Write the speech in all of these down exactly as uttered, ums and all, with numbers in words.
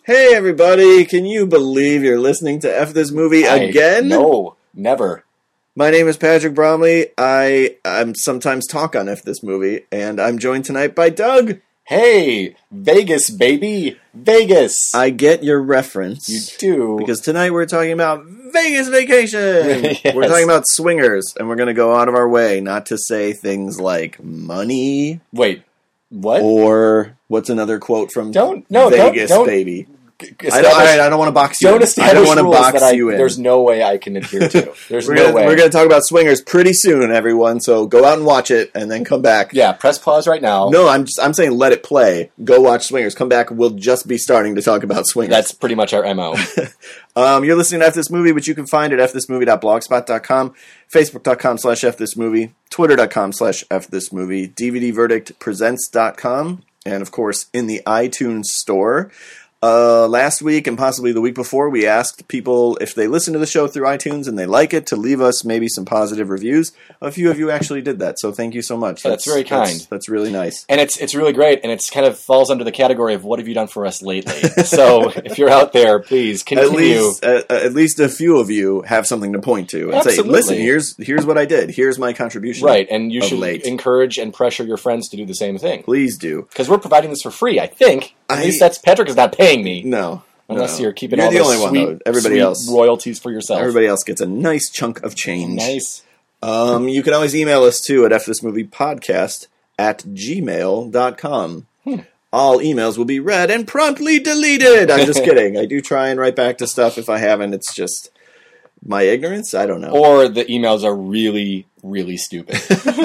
Hey everybody, can you believe you're listening to F This Movie I, again? No, never. My name is Patrick Bromley. I I'm sometimes talk on F This Movie, and I'm joined tonight by Doug. Hey, Vegas, baby. Vegas. I get your reference. You do. Because tonight we're talking about Vegas Vacation. Yes. We're talking about swingers, and we're going to go out of our way not to say things like money. Wait, what? Or what's another quote from don't, no, Vegas, don't, don't baby? I don't, I, I don't want to box you don't in. establish I don't want to rules box that I, you in. There's no way I can adhere to. There's we're no gonna, way. We're going to talk about swingers pretty soon, everyone. So go out and watch it, and then come back. Yeah, press pause right now. No, I'm just, I'm saying let it play. Go watch Swingers. Come back. We'll just be starting to talk about Swingers. That's pretty much our M O. um, you're listening to F This Movie, which you can find at f this movie dot blogspot dot com, facebook dot com slash f this movie, twitter dot com slash f this movie, d v d verdict presents dot com, and of course in the iTunes store. Uh, last week and possibly the week before, we asked people if they listen to the show through iTunes and they like it to leave us maybe some positive reviews. A few of you actually did that, so thank you so much. That's, that's very kind. That's, that's really nice. And it's it's really great, and it's kind of falls under the category of what have you done for us lately. So if you're out there, please continue. At least, uh, at least a few of you have something to point to and Absolutely. say, listen, here's here's what I did. Here's my contribution. Right, and you of should late. encourage and pressure your friends to do the same thing. Please do. Because we're providing this for free, I think. At I, least that's Patrick is not paying me. No. Unless no. you're keeping you're all the those only sweet, one, though. Everybody sweet else, royalties for yourself. Everybody else gets a nice chunk of change. Nice. Um, you can always email us, too, at fthismoviepodcast at gmail dot com. Hmm. All emails will be read and promptly deleted. I'm just kidding. I do try and write back to stuff. If I haven't, it's just my ignorance. I don't know. Or the emails are really, really stupid.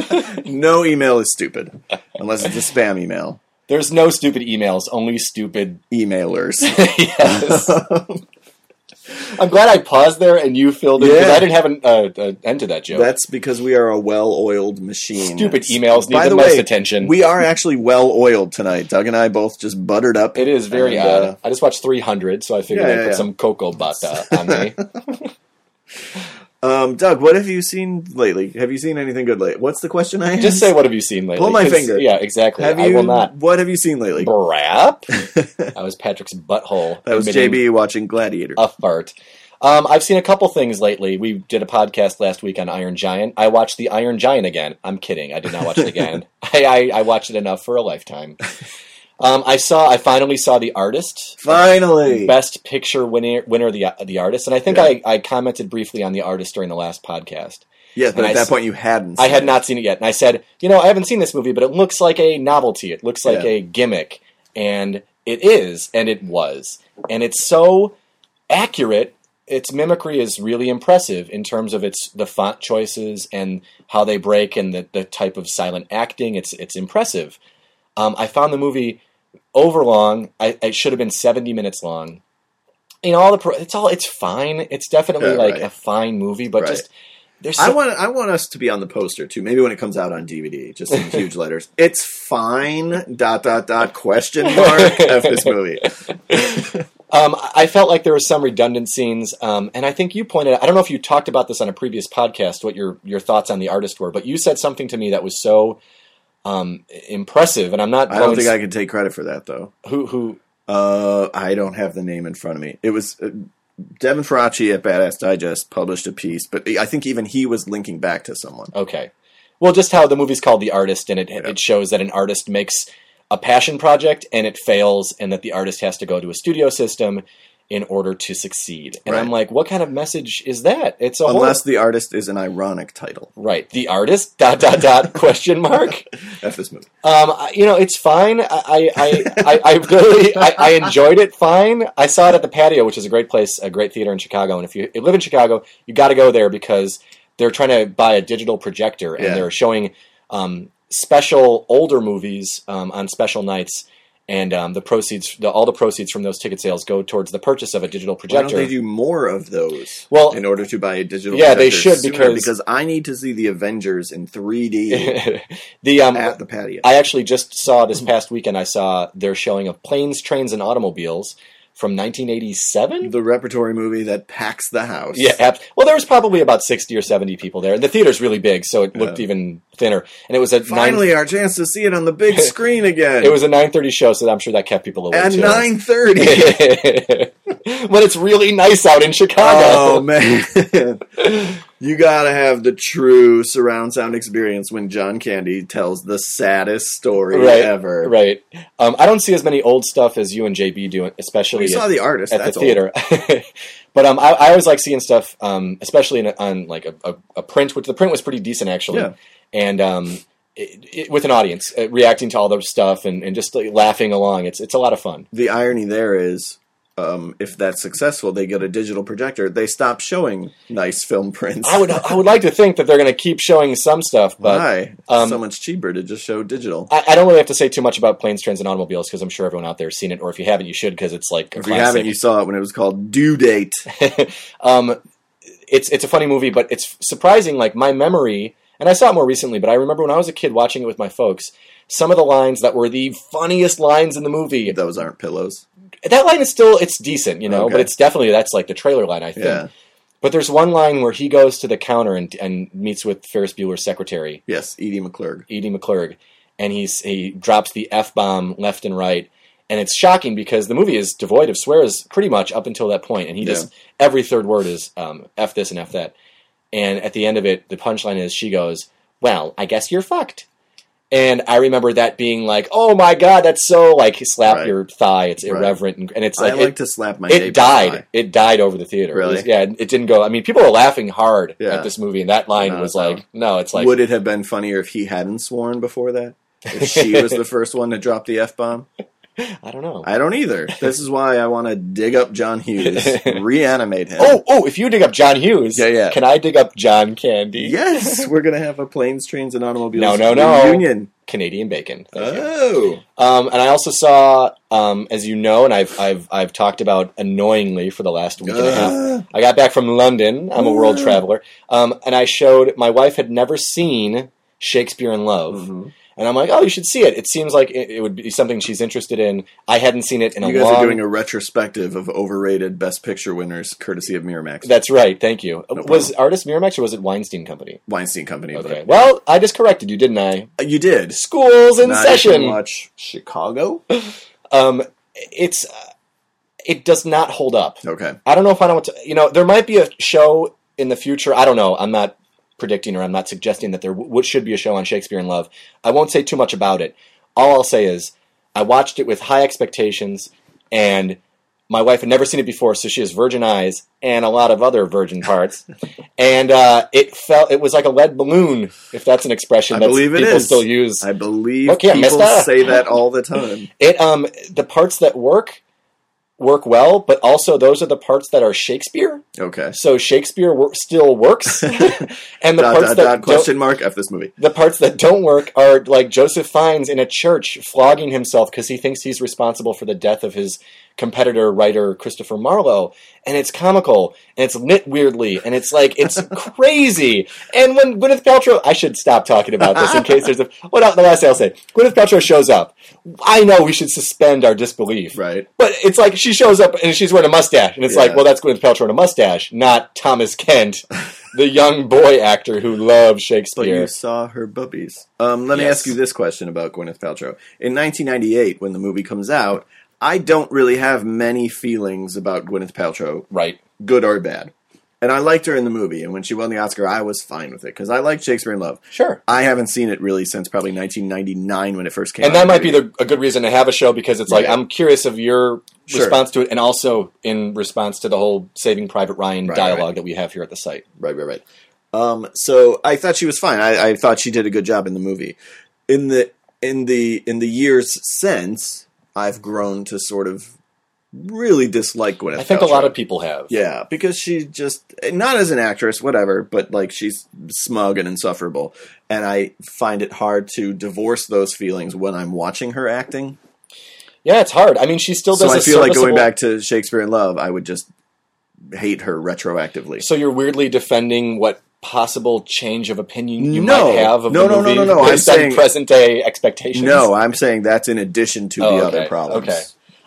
No email is stupid, unless it's a spam email. There's no stupid emails, only stupid emailers. Yes. I'm glad I paused there and you filled it, because Yeah. I didn't have an uh, uh, end to that joke. That's because we are a well-oiled machine. Stupid emails need By the, the most way, attention. We are actually well-oiled tonight. Doug and I both just buttered up. It is very and, odd. Uh, I just watched three hundred, so I figured Yeah, I'd yeah, put yeah. some cocoa butter on me. um, Doug, what have you seen lately? Have you seen anything good lately? What's the question I asked? Just say, what have you seen lately? Pull my 'Cause- finger. Yeah, exactly. Have I you, will not. What have you seen lately? Brap. That was Patrick's butthole. That was J admitting B watching Gladiator. a fart. Um, I've seen a couple things lately. We did a podcast last week on Iron Giant. I watched the Iron Giant again. I'm kidding. I did not watch it again. I, I, I watched it enough for a lifetime. Um, I saw. I finally saw The Artist. Finally, Best Picture winner, winner the the Artist, and I think Yeah. I, I commented briefly on The Artist during the last podcast. yes, but and at I that s- point you hadn't. I Seen had it. not seen it yet, and I said, you know, I haven't seen this movie, but it looks like a novelty. It looks like Yeah. a gimmick, and it is, and it was, and it's so accurate. Its mimicry is really impressive in terms of its the font choices and how they break and the, the type of silent acting. It's it's impressive. Um, I found the movie overlong. I, it should have been seventy minutes long. You know, all the pro- it's all it's fine. It's definitely Yeah, like right. a fine movie, but Right. just there's I so, want I want us to be on the poster too. Maybe when it comes out on D V D, just in huge letters. It's fine. Dot dot dot. Question mark of this movie. Um, I felt like there were some redundant scenes, um, and I think you pointed out, I don't know if you talked about this on a previous podcast, what your, your thoughts on The Artist were, but you said something to me that was so um, impressive, and I'm not... I don't think I can take credit for that though. Who... who Uh, I don't have the name in front of me. It was uh, Devin Faraci at Badass Digest published a piece, but I think even he was linking back to someone. Okay. Well, just how the movie's called The Artist, and it Yeah. it shows that an artist makes a passion project, and it fails, and that the artist has to go to a studio system in order to succeed. And Right. I'm like, what kind of message is that? It's a whole... Unless the artist is an ironic title. Right. The Artist, dot, dot, dot, question mark. F this movie. Um, I- you know, it's fine. I, I, I, I really, I, I enjoyed it fine. I saw it at the Patio, which is a great place, a great theater in Chicago. And if you, you live in Chicago, you got to go there because they're trying to buy a digital projector and Yeah. they're showing um, special older movies um, on special nights. And um, the proceeds, the, all the proceeds from those ticket sales go towards the purchase of a digital Why projector. don't they do more of those? Well, in order to buy a digital yeah, they projector should, sooner, because- because I need to see the Avengers in three D the um, at the Patio. I actually just saw this past weekend. I saw their showing of Planes, Trains, and Automobiles from nineteen eighty-seven. The repertory movie that packs the house. Yeah, ab- well, there was probably about sixty or seventy people there. The theater's really big, so it looked Yeah. even thinner. And it was a Finally, nine, our chance to see it on the big screen again. it was a nine thirty show, so I'm sure that kept people away at too. nine thirty. When it's really nice out in Chicago. Oh man, you gotta have the true surround sound experience when John Candy tells the saddest story Right, ever. right. Um, I don't see as many old stuff as you and J B do, especially We saw at, The Artist. at That's the theater. But um, I, I always like seeing stuff, um, especially in a, on like a, a, a print, which the print was pretty decent actually, Yeah. and um, it, it, with an audience uh, reacting to all the stuff and, and just like, laughing along. It's it's a lot of fun. old. The irony there is, um, if that's successful, they get a digital projector. They stop showing nice film prints. I would I would like to think that they're going to keep showing some stuff, but Why? um, so much cheaper to just show digital. I, I don't really have to say too much about Planes, Trains, and Automobiles because I'm sure everyone out there has seen it, or if you haven't, you should because it's like a If you classic. haven't, you saw it when it was called Due Date. um, it's it's a funny movie, but it's surprising. Like my memory, and I saw it more recently, but I remember when I was a kid watching it with my folks. Some of the lines that were the funniest lines in the movie. Those aren't pillows. That line is still it's decent, you know, Okay. but it's definitely that's like the trailer line, I think. Yeah. But there's one line where he goes to the counter and and meets with Ferris Bueller's secretary, Yes, Edie McClurg. Edie McClurg, and he's he drops the F bomb left and right. And it's shocking because the movie is devoid of swears pretty much up until that point, and he Yeah. just every third word is um, F this and F that. And at the end of it, the punchline is she goes, "Well, I guess you're fucked." And I remember that being like, "Oh my god, that's so like slap Right. your thigh." It's Right. irreverent, and, and it's like I like it, to slap my it neighbor's died. eye. It died over the theater. It Really? was- yeah, it didn't go. I mean, people were laughing hard Yeah. at this movie, and that line Not was a like, sound. no, it's like Would it have been funnier if he hadn't sworn before that? If she was the first one to drop the F bomb? I don't know. I don't either. This is why I want to dig up John Hughes, reanimate him. oh, oh! If you dig up John Hughes, Yeah, yeah. can I dig up John Candy? Yes, we're going to have a Planes, Trains, and Automobiles No, no, no. reunion. Canadian bacon. Thank you. Oh. Um, and I also saw, um, as you know, and I've I've I've talked about annoyingly for the last week and a half. Uh, I got back from London. I'm a world Uh. traveler, um, and I showed my wife had never seen Shakespeare in Love, mhm. and I'm like, oh, you should see it. It seems like it, it would be something she's interested in. I hadn't seen it in You a guys long. are doing a retrospective of overrated Best Picture winners, courtesy of Miramax. That's right. Thank you. No was Artist Miramax or was it Weinstein Company? Weinstein Company. Okay. Well, I just corrected you, didn't I? But you did. Schools in Now you can session. watch Chicago. Um, it's uh, it does not hold up. Okay. I don't know if I know what to, you know, there might be a show in the future. I don't know. I'm not predicting or I'm not suggesting that there w- should be a show on Shakespeare in Love. I won't say too much about it. All I'll say is I watched it with high expectations, and my wife had never seen it before, so she has virgin eyes and a lot of other virgin parts. and uh, it felt it was like a lead balloon, if that's an expression I that believe it people is. still use. I believe Look here, people mister. say that all the time. It um the parts that work work well, but also those are the parts that are Shakespeare. Okay. So Shakespeare wor- still works, and the dot, parts dot, that dot, don't, question mark F this movie. the parts that don't work are like Joseph Fiennes in a church flogging himself because he thinks he's responsible for the death of his competitor writer Christopher Marlowe, and it's comical and it's lit weirdly and it's like it's crazy. And when Gwyneth Paltrow, I should stop talking about this in case there's a what else, the last thing I'll say. Gwyneth Paltrow shows up. I know we should suspend our disbelief, Right. but it's like she shows up and she's wearing a mustache, and it's Yeah. like, well, that's Gwyneth Paltrow in a mustache, not Thomas Kent, the young boy actor who loves But Shakespeare. you saw her boobies. Um, let me Yes. ask you this question about Gwyneth Paltrow. In nineteen ninety-eight, when the movie comes out, I don't really have many feelings about Gwyneth Paltrow, Right. good or bad. And I liked her in the movie, and when she won the Oscar, I was fine with it, because I liked Shakespeare in Love. Sure. I haven't seen it really since probably nineteen ninety-nine when it first came out. And that might be the, a good reason to have a show because it's like, Right. I'm curious of your Sure. response to it and also in response to the whole Saving Private Ryan Right, dialogue right. that we have here at the site. Right, right, right. Um, so I thought she was fine. I, I thought she did a good job in the movie. In the in the in the years since, I've grown to sort of really dislike Gwyneth I think Paltrow. a lot of people have. Yeah, because she just not as an actress, whatever, but like she's smug and insufferable, and I find it hard to divorce those feelings when I'm watching her acting. Yeah, it's hard. I mean, she still does So a I feel like going serviceable- back to Shakespeare in Love, I would just hate her retroactively. So you're weirdly defending what possible change of opinion you No. might have of No, the no, no, movie no, no. I'm based on saying- present day expectations? No, I'm saying that's in addition to Oh, the okay. other problems. Okay.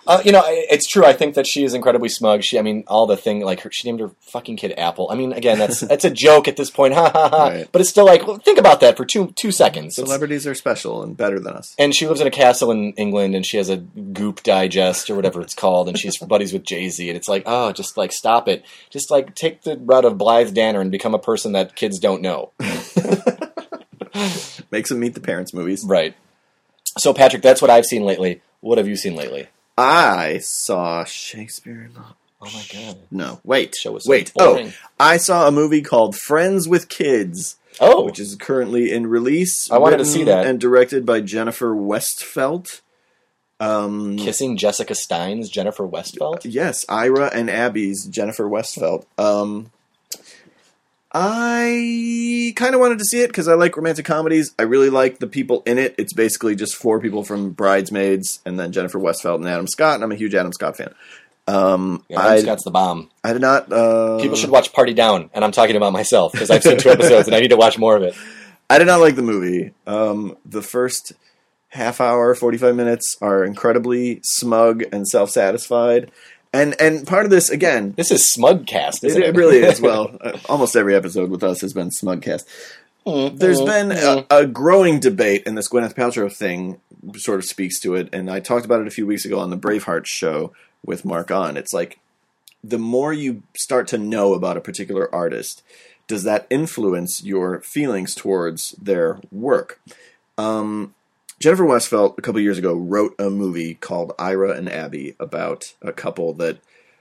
Uh, you know, it's true. I think that she is incredibly smug. She, I mean, all the thing, like, her, she named her fucking kid Apple. I mean, again, that's that's a joke at this point, ha ha ha. Right. But it's still like, well, think about that for two two seconds. It's, Celebrities are special and better than us. and she lives in a castle in England, and she has a Goop digest or whatever it's called, and she's buddies with Jay-Z, and it's like, oh, just like stop it. Just like take the route of Blythe Danner and become a person that kids don't know. Makes them meet the parents' movies. Right. So, Patrick, that's what I've seen lately. What have you seen lately? I saw Shakespeare in Love. Oh my god. No, wait. Show was so wait. boring. Oh, I saw a movie called Friends with Kids. Oh. Which is currently in release. I wanted to written see that. And directed by Jennifer Westfeldt. Um, Kissing Jessica Stein's Jennifer Westfeldt? Yes, Ira and Abby's Jennifer Westfeldt. Um, I kind of wanted to see it because I like romantic comedies. I really like the people in it. It's basically just four people from Bridesmaids and then Jennifer Westfeldt and Adam Scott, and I'm a huge Adam Scott fan. Um, Yeah, Adam I, Scott's the bomb. I did not... Uh, People should watch Party Down, and I'm talking about myself because I've seen two episodes and I need to watch more of it. I did not like the movie. Um, the first half hour, forty-five minutes are incredibly smug and self-satisfied. And and part of this, again... This is Smugcast, isn't It, it? it really is. Well, uh, almost every episode with us has been Smugcast. There's been a, a growing debate, and this Gwyneth Paltrow thing sort of speaks to it, and I talked about it a few weeks ago on the Braveheart show with Mark On. It's like, the more you start to know about a particular artist, does that influence your feelings towards their work? Um... Jennifer Westfeldt, a couple years ago, wrote a movie called Ira and Abby about a couple that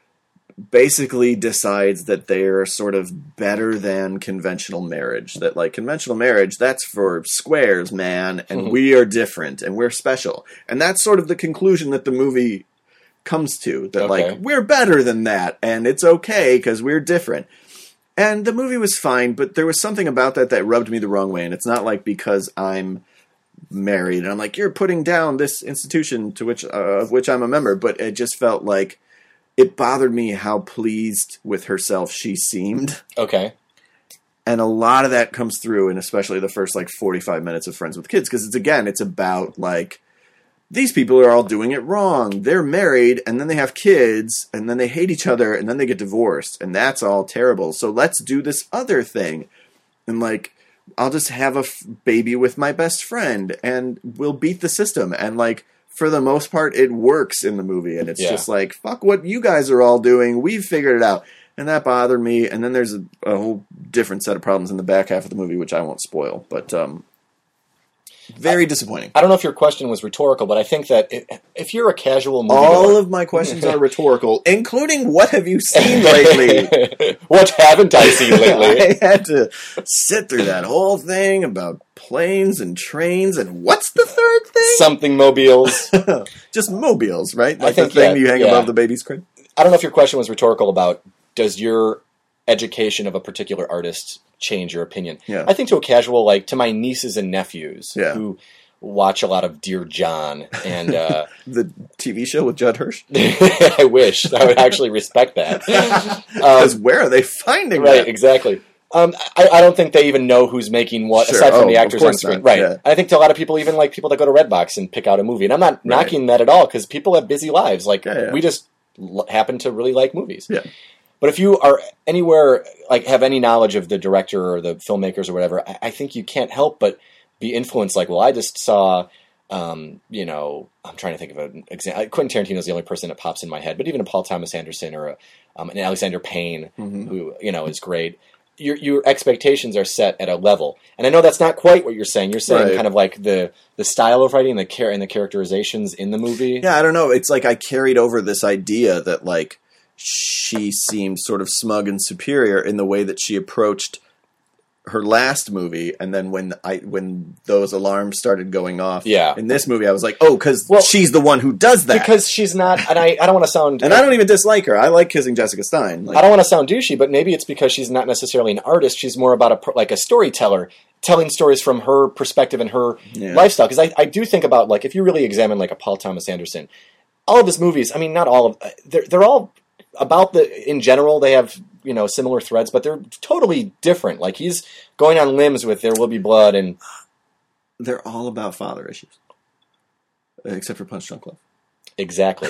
basically decides that they're sort of better than conventional marriage. That, like, conventional marriage, that's for squares, man, and Mm-hmm. we are different, and we're special. And that's sort of the conclusion that the movie comes to. That, Okay. like, we're better than that, and it's okay, because we're different. And the movie was fine, but there was something about that that rubbed me the wrong way, and it's not like because I'm married and I'm like, you're putting down this institution to which uh, of which I'm a member, but it just felt like it bothered me how pleased with herself she seemed, Okay. and a lot of that comes through in especially the first like forty-five minutes of Friends with Kids, because it's again it's about like, these people are all doing it wrong, they're married and then they have kids and then they hate each other and then they get divorced and that's all terrible, so let's do this other thing, and like, I'll just have a f- baby with my best friend, and we'll beat the system. And, like, for the most part, it works in the movie. And it's Yeah. just like, fuck what you guys are all doing. We've figured it out. And that bothered me. And then there's a, a whole different set of problems in the back half of the movie, which I won't spoil. But, um... very disappointing. I don't know if your question was rhetorical, but I think that if, if you're a casual movie All of my questions are rhetorical, including what have you seen lately? What haven't I seen lately? I had to sit through that whole thing about planes and trains and what's the third thing? Something mobiles. Just mobiles, right? Like think, the thing yeah, you hang yeah. above the baby's crib? I don't know if your question was rhetorical about, does your education of a particular artist change your opinion? Yeah. I think to a casual, like to my nieces and nephews Yeah. who watch a lot of Dear John and uh, The T V show with Judd Hirsch? I wish I would actually respect that. Because where are they finding Right, that? exactly. Um, I, I don't think they even know who's making what, Sure. aside from Oh, the of actors on course screen. not. Right. Yeah. I think to a lot of people, even like people that go to Redbox and pick out a movie, and I'm not knocking that at all because people have busy lives. Like Yeah, yeah. we just l- happen to really like movies. Yeah. But if you are anywhere, like have any knowledge of the director or the filmmakers or whatever, I, I think you can't help but be influenced. Like, well, I just saw, um, you know, I'm trying to think of an example. Quentin Tarantino is the only person that pops in my head, but even a Paul Thomas Anderson or a, um, an Alexander Payne, Mm-hmm. who you know is great. Your your expectations are set at a level, and I know that's not quite what you're saying. You're saying Right. kind of like the the style of writing, the care and the characterizations in the movie. Yeah, I don't know. It's like I carried over this idea that, like, she seemed sort of smug and superior in the way that she approached her last movie, and then when I when those alarms started going off Yeah. in this movie, I was like, oh, because Well, she's the one who does that. Because she's not, and I, I don't want to sound, and I don't even dislike her. I like Kissing Jessica Stein. Like, I don't want to sound douchey, but maybe it's because she's not necessarily an artist. She's more about a per- like a storyteller, telling stories from her perspective and her Yeah. lifestyle. Because I, I do think about, like, if you really examine like a Paul Thomas Anderson, all of his movies. I mean, not all of they're they're all about the in general. They have you know similar threads, but they're totally different. Like he's going on limbs with There Will Be Blood, and they're all about father issues, except for Punch Drunk Love. exactly.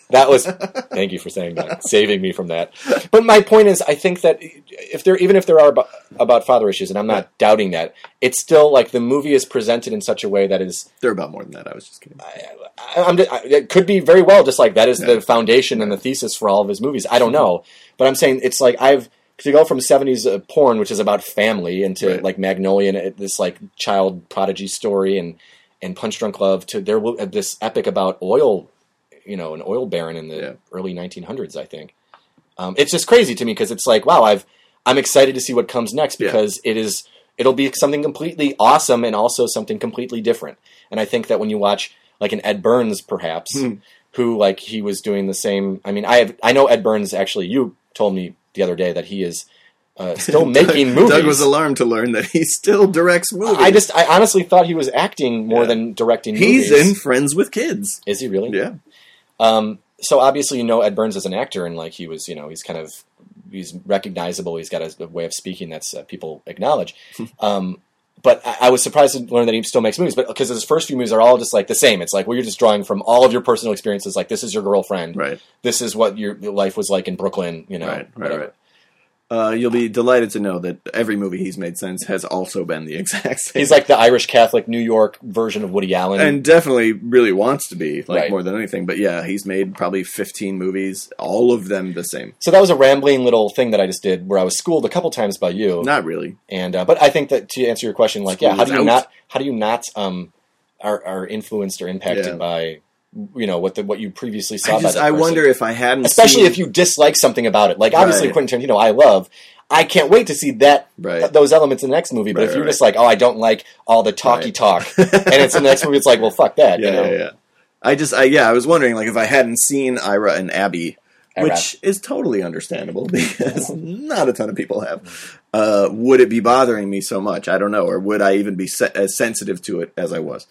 That was, thank you for saying that, saving me from that. But my point is, I think that if there, even if there are about, about father issues, and I'm not yeah. doubting that, it's still like the movie is presented in such a way that is. They're about more than that. I was just kidding. I, I, I'm, I, it could be very well just like that is yeah. the foundation and the thesis for all of his movies. I don't know, but I'm saying it's like I've to go from seventies uh, porn, which is about family, into right. like Magnolia, and this like child prodigy story, and and Punch Drunk Love, to there will uh, this epic about oil. You know, an oil baron in the yeah. early nineteen hundreds, I think. Um, it's just crazy to me because it's like, wow, I've I'm excited to see what comes next because yeah. it is it'll be something completely awesome and also something completely different. And I think that when you watch like an Ed Burns, perhaps, mm. who like he was doing the same. I mean, I have I know Ed Burns. Actually, you told me the other day that he is. Uh, still making Doug, movies. Doug was alarmed to learn that he still directs movies. I just, I honestly thought he was acting more yeah. than directing He's movies. He's in Friends with Kids. Is he really? Yeah. Um, so obviously, you know, Ed Burns as an actor, and like he was, you know, he's kind of, he's recognizable. He's got a, a way of speaking that's uh, people acknowledge. um, but I, I was surprised to learn that he still makes movies, but because his first few movies are all just like the same. It's like, well, you're just drawing from all of your personal experiences. Like, this is your girlfriend. Right. This is what your, your life was like in Brooklyn, you know. Right, right, whatever. right. Uh, you'll be delighted to know that every movie he's made since has also been the exact same. He's like the Irish Catholic New York version of Woody Allen. And definitely really wants to be, like, right. more than anything. But yeah, he's made probably fifteen movies, all of them the same. So that was a rambling little thing that I just did where I was schooled a couple times by you. Not really. And uh, but I think that to answer your question, like, School yeah, how do you out. not, how do you not um, are, are influenced or impacted Yeah. by... You know what the what you previously saw. I, just, by that I person. wonder if I hadn't, especially seen... if you dislike something about it. Like obviously Right. Quentin Tarantino, I love. I can't wait to see that Right. th- those elements in the next movie. But Right, if you're right, just like, oh, I don't like all the talky Right. talk, and it's in the next movie, it's like, well, fuck that. Yeah, you know? yeah, yeah. I just, I yeah, I was wondering, like, if I hadn't seen Ira and Abby, Ira. which is totally understandable because not a ton of people have, uh, would it be bothering me so much? I don't know, or would I even be se- as sensitive to it as I was?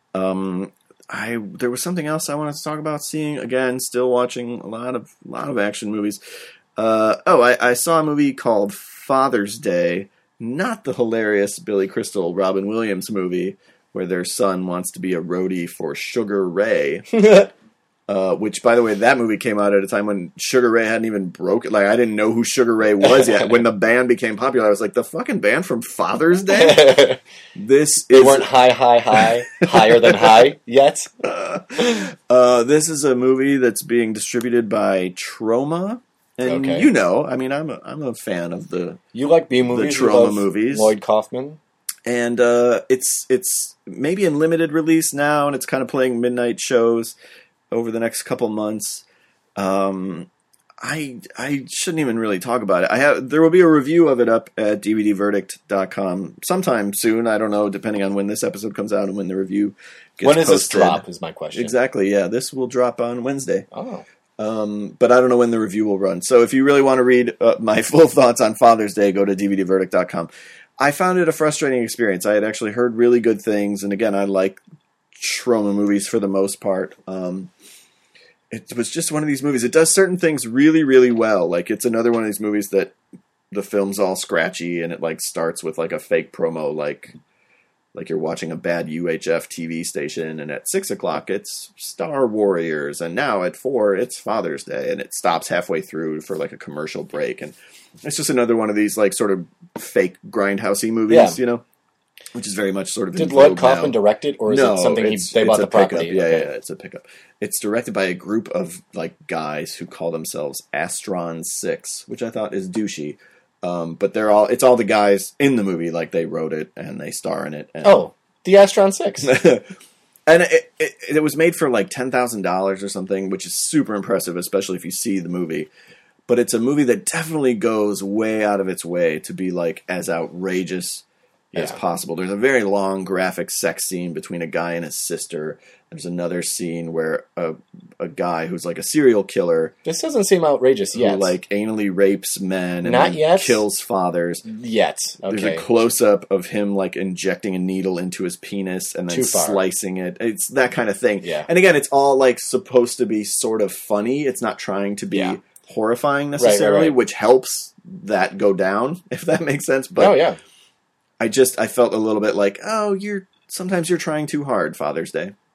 Um, I there was something else I wanted to talk about. Seeing again, still watching a lot of a lot of action movies. Uh, oh, I, I saw a movie called Father's Day, not the hilarious Billy Crystal Robin Williams movie where their son wants to be a roadie for Sugar Ray. Uh, which, by the way, that movie came out at a time when Sugar Ray hadn't even broken. Like, I didn't know who Sugar Ray was yet. When the band became popular, I was like, the fucking band from Father's Day? This They is... weren't high, high, high, higher than high yet. Uh, uh, this is a movie that's being distributed by Troma. And Okay. you know, I mean, I'm a, I'm a fan of the... You like B movies? The You Troma love movies. Lloyd Kaufman. And uh, it's it's maybe in limited release now, and it's kind of playing midnight shows over the next couple months. Um, I I shouldn't even really talk about it. I have there will be a review of it up at D V D verdict dot com sometime soon. I don't know, depending on when this episode comes out and when the review gets When does this posted. drop? Is my question. Exactly. Yeah, this will drop on Wednesday. Oh. Um, but I don't know when the review will run. So if you really want to read uh, my full thoughts on Father's Day, go to D V D verdict dot com. I found it a frustrating experience. I had actually heard really good things, and again, I like Troma movies for the most part. Um, it was just one of these movies. It does certain things really, really well. Like, it's another one of these movies that the film's all scratchy, and it like starts with like a fake promo, like like you're watching a bad U H F T V station, and at six o'clock it's Star Warriors, and now at four it's Father's Day, and it stops halfway through for like a commercial break, and it's just another one of these like sort of fake grindhousey movies, Yeah. you know, which is very much sort of. Did in Lloyd vogue Kaufman now. direct it, or is No, it something he, it's- they bought it's the a pickup. property? Yeah, Okay. yeah, it's a pickup. It's directed by a group of like guys who call themselves Astron Six, which I thought is douchey. Um, but they're all it's all the guys in the movie, like they wrote it and they star in it. And, Oh, the Astron Six. and it, it, it was made for like ten thousand dollars or something, which is super impressive, especially if you see the movie. But it's a movie that definitely goes way out of its way to be like as outrageous as Yeah. possible. There's a very long graphic sex scene between a guy and his sister. There's another scene where a a guy who's like a serial killer This doesn't seem outrageous who yet. like anally rapes men and Not then yet? kills fathers. Yet. Okay. There's a close up of him like injecting a needle into his penis and then Too far. slicing it. It's that kind of thing. Yeah. And again, it's all like supposed to be sort of funny. It's not trying to be Yeah. horrifying Right, right, necessarily, right. which helps that go down, if that makes sense. But oh, yeah. I just I felt a little bit like, oh, you're sometimes you're trying too hard, Father's Day.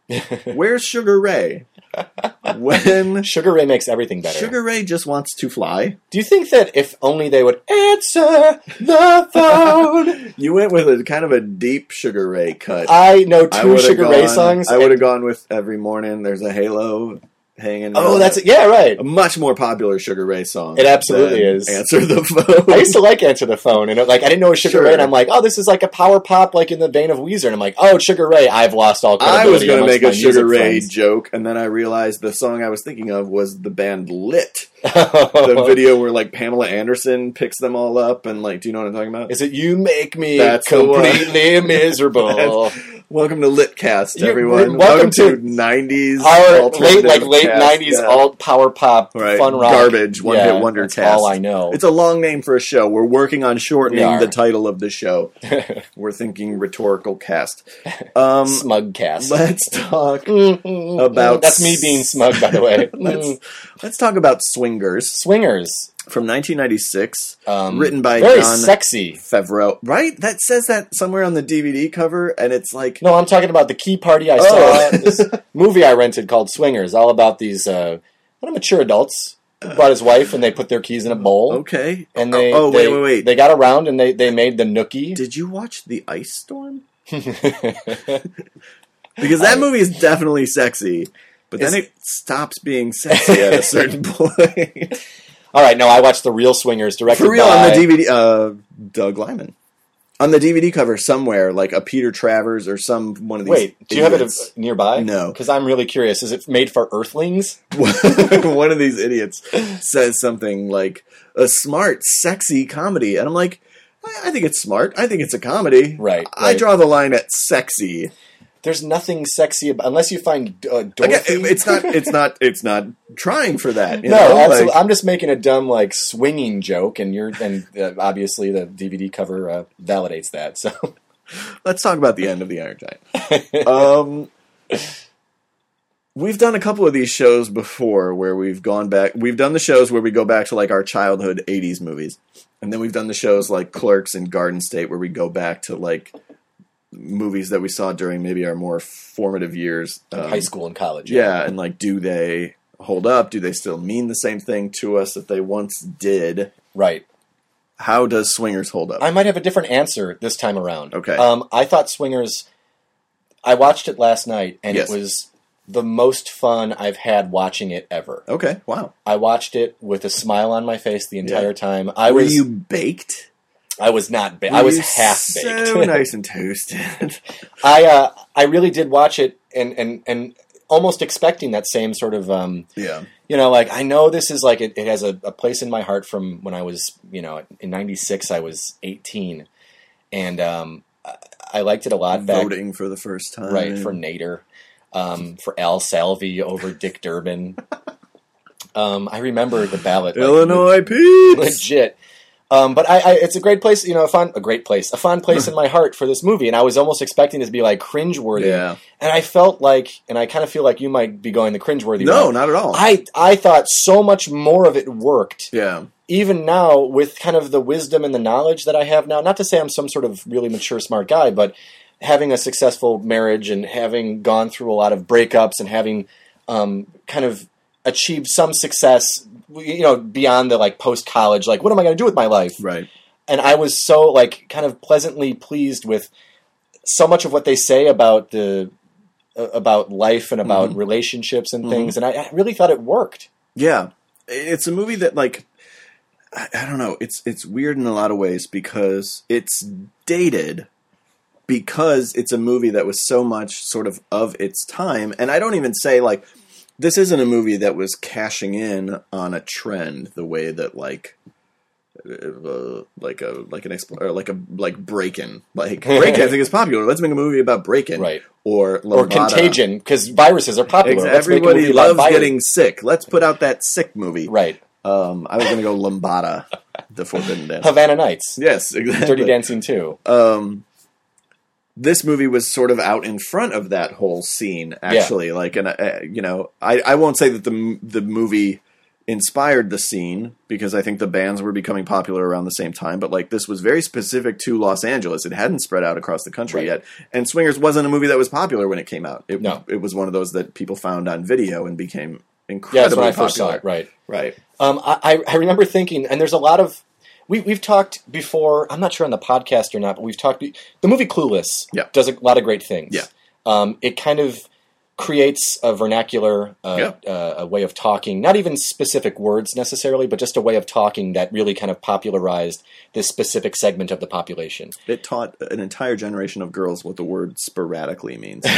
Where's Sugar Ray? When Sugar Ray makes everything better. Sugar Ray just wants to fly. Do you think that if only they would answer the phone? You went with a kind of a deep Sugar Ray cut. I know I two would've Sugar gone, Ray songs. I would have gone with Every Morning There's a Halo Hanging. Oh, that's it. Yeah, right. A much more popular Sugar Ray song. It absolutely than is. Answer the Phone. I used to like Answer the Phone, and it, like I didn't know it was Sugar Sure. Ray, and I'm like, oh, this is like a power pop, like in the vein of Weezer, and I'm like, oh, it's Sugar Ray. I've lost all credibility. I was going to make a my Sugar Ray friends. joke, and then I realized the song I was thinking of was the band Lit. The video where like Pamela Anderson picks them all up, and like, do you know what I'm talking about? Is it You Make Me That's the one. Completely Miserable? Welcome to Litcast, You- everyone. welcome to nineties Our alternative late, like late cast, nineties yeah. alt power pop Right. fun rock Garbage, one Yeah, hit wonder that's cast. all I know. It's a long name for a show. We're working on We shortening are. the title of the show. We're thinking rhetorical cast. Um, Smug cast. let's talk Mm-mm. about That's me being smug, by the way. let's Mm. let's talk about Swingers Swingers. from nineteen ninety-six, Um, written by very John sexy. Favreau. Right? That says that somewhere on the D V D cover, and it's like No, I'm talking about the key party I Oh. saw. This movie I rented called Swingers, all about these uh, what are mature adults who brought his wife and they put their keys in a bowl. okay. And they, oh, they, wait, wait, wait. They got around and they, they made the nookie. Did you watch The Ice Storm? Because that movie is definitely sexy, but then Is- it stops being sexy at a certain point. All right, no, I watched the real Swingers directed For real, by on the D V D, uh, Doug Lyman. On the D V D cover somewhere, like a Peter Travers or some one of these. Wait, do you have it idiots. uh, nearby? No. Because I'm really curious. Is it made for Earthlings? One of these idiots says something like a smart, sexy comedy, and I'm like, I I think it's smart. I think it's a comedy. Right, I right. draw the line at sexy. There's nothing sexy about unless you find uh, Again, Dorothy. it's not. It's not. It's not trying for that. You No, know? absolutely. Like, I'm just making a dumb like swinging joke, and you're and uh, obviously the D V D cover uh, validates that. So let's talk about the end of the Iron Giant. Um, we've done a couple of these shows before where we've gone back. We've done the shows where we go back to like our childhood eighties movies, and then we've done the shows like Clerks and Garden State where we go back to like movies that we saw during maybe our more formative years, um, high school and college. Yeah, and like, do they hold up? Do they still mean the same thing to us that they once did? Right. How does Swingers hold up? I might have a different answer this time around. Okay. Um, I thought Swingers. I watched it last night, and Yes. it was the most fun I've had watching it ever. Okay, wow. I watched it with a smile on my face the entire Yeah. time. I Were was. you baked? I was not. Ba- Were I was you half baked. So nice and toasted. I uh, I really did watch it, and and and almost expecting that same sort of. Um, Yeah. You know, like I know this is like it, it has a, a place in my heart from when I was, you know, in ninety-six I was eighteen, and um, I, I liked it a lot. Back, Voting for the first time. right, for Nader, um, for Al Salvi over Dick Durbin. um, I remember the ballot, like, Illinois Peeps! legit. Um, but I, I, it's a great place, you know, a fun, a great place, a fun place in my heart for this movie, and I was almost expecting it to be like cringeworthy, Yeah. and I felt like, and I kind of feel like you might be going the cringeworthy. No, route. not at all. I I thought so much more of it worked. yeah. Even now, with kind of the wisdom and the knowledge that I have now, not to say I'm some sort of really mature, smart guy, but having a successful marriage and having gone through a lot of breakups and having um, kind of achieved some success, you know, beyond the like post college, like what am I going to do with my life? Right. And I was so like kind of pleasantly pleased with so much of what they say about the uh, about life and about Mhm. relationships and Mhm. things, and I, I really thought it worked. Yeah. It's a movie that, like, I, I don't know, it's it's weird in a lot of ways because it's dated because it's a movie that was so much sort of of its time. And I don't even say, like, this isn't a movie that was cashing in on a trend the way that, like, uh, like a like an expl- or like a like Breakin', like breakdancing is popular. Let's make a movie about Breakin', Right. Or Or Lambada. Contagion, because viruses are popular. Ex- Let's make a Everybody movie about loves virus. getting sick. Let's put out that sick movie. Right. Um, I was going to go Lambada, the Forbidden Dance. Havana Nights. Yes, exactly. Dirty Dancing too. Um, this movie was sort of out in front of that whole scene, actually. Like, and uh, you know, I, I won't say that the the movie inspired the scene because I think the bands were becoming popular around the same time. But like this was very specific to Los Angeles. It hadn't spread out across the country Right. yet. And Swingers wasn't a movie that was popular when it came out. It, No. it was one of those that people found on video and became Yeah, that's incredibly when I popular. first saw it. Right. Right. Um, I, I remember thinking, and there's a lot of we we've talked before. I'm not sure on the podcast or not, but we've talked. The movie Clueless Yeah. does a lot of great things. Yeah. Um, it kind of creates a vernacular, uh, Yeah. uh, a way of talking, not even specific words necessarily, but just a way of talking that really kind of popularized this specific segment of the population. It taught an entire generation of girls what the word sporadically means.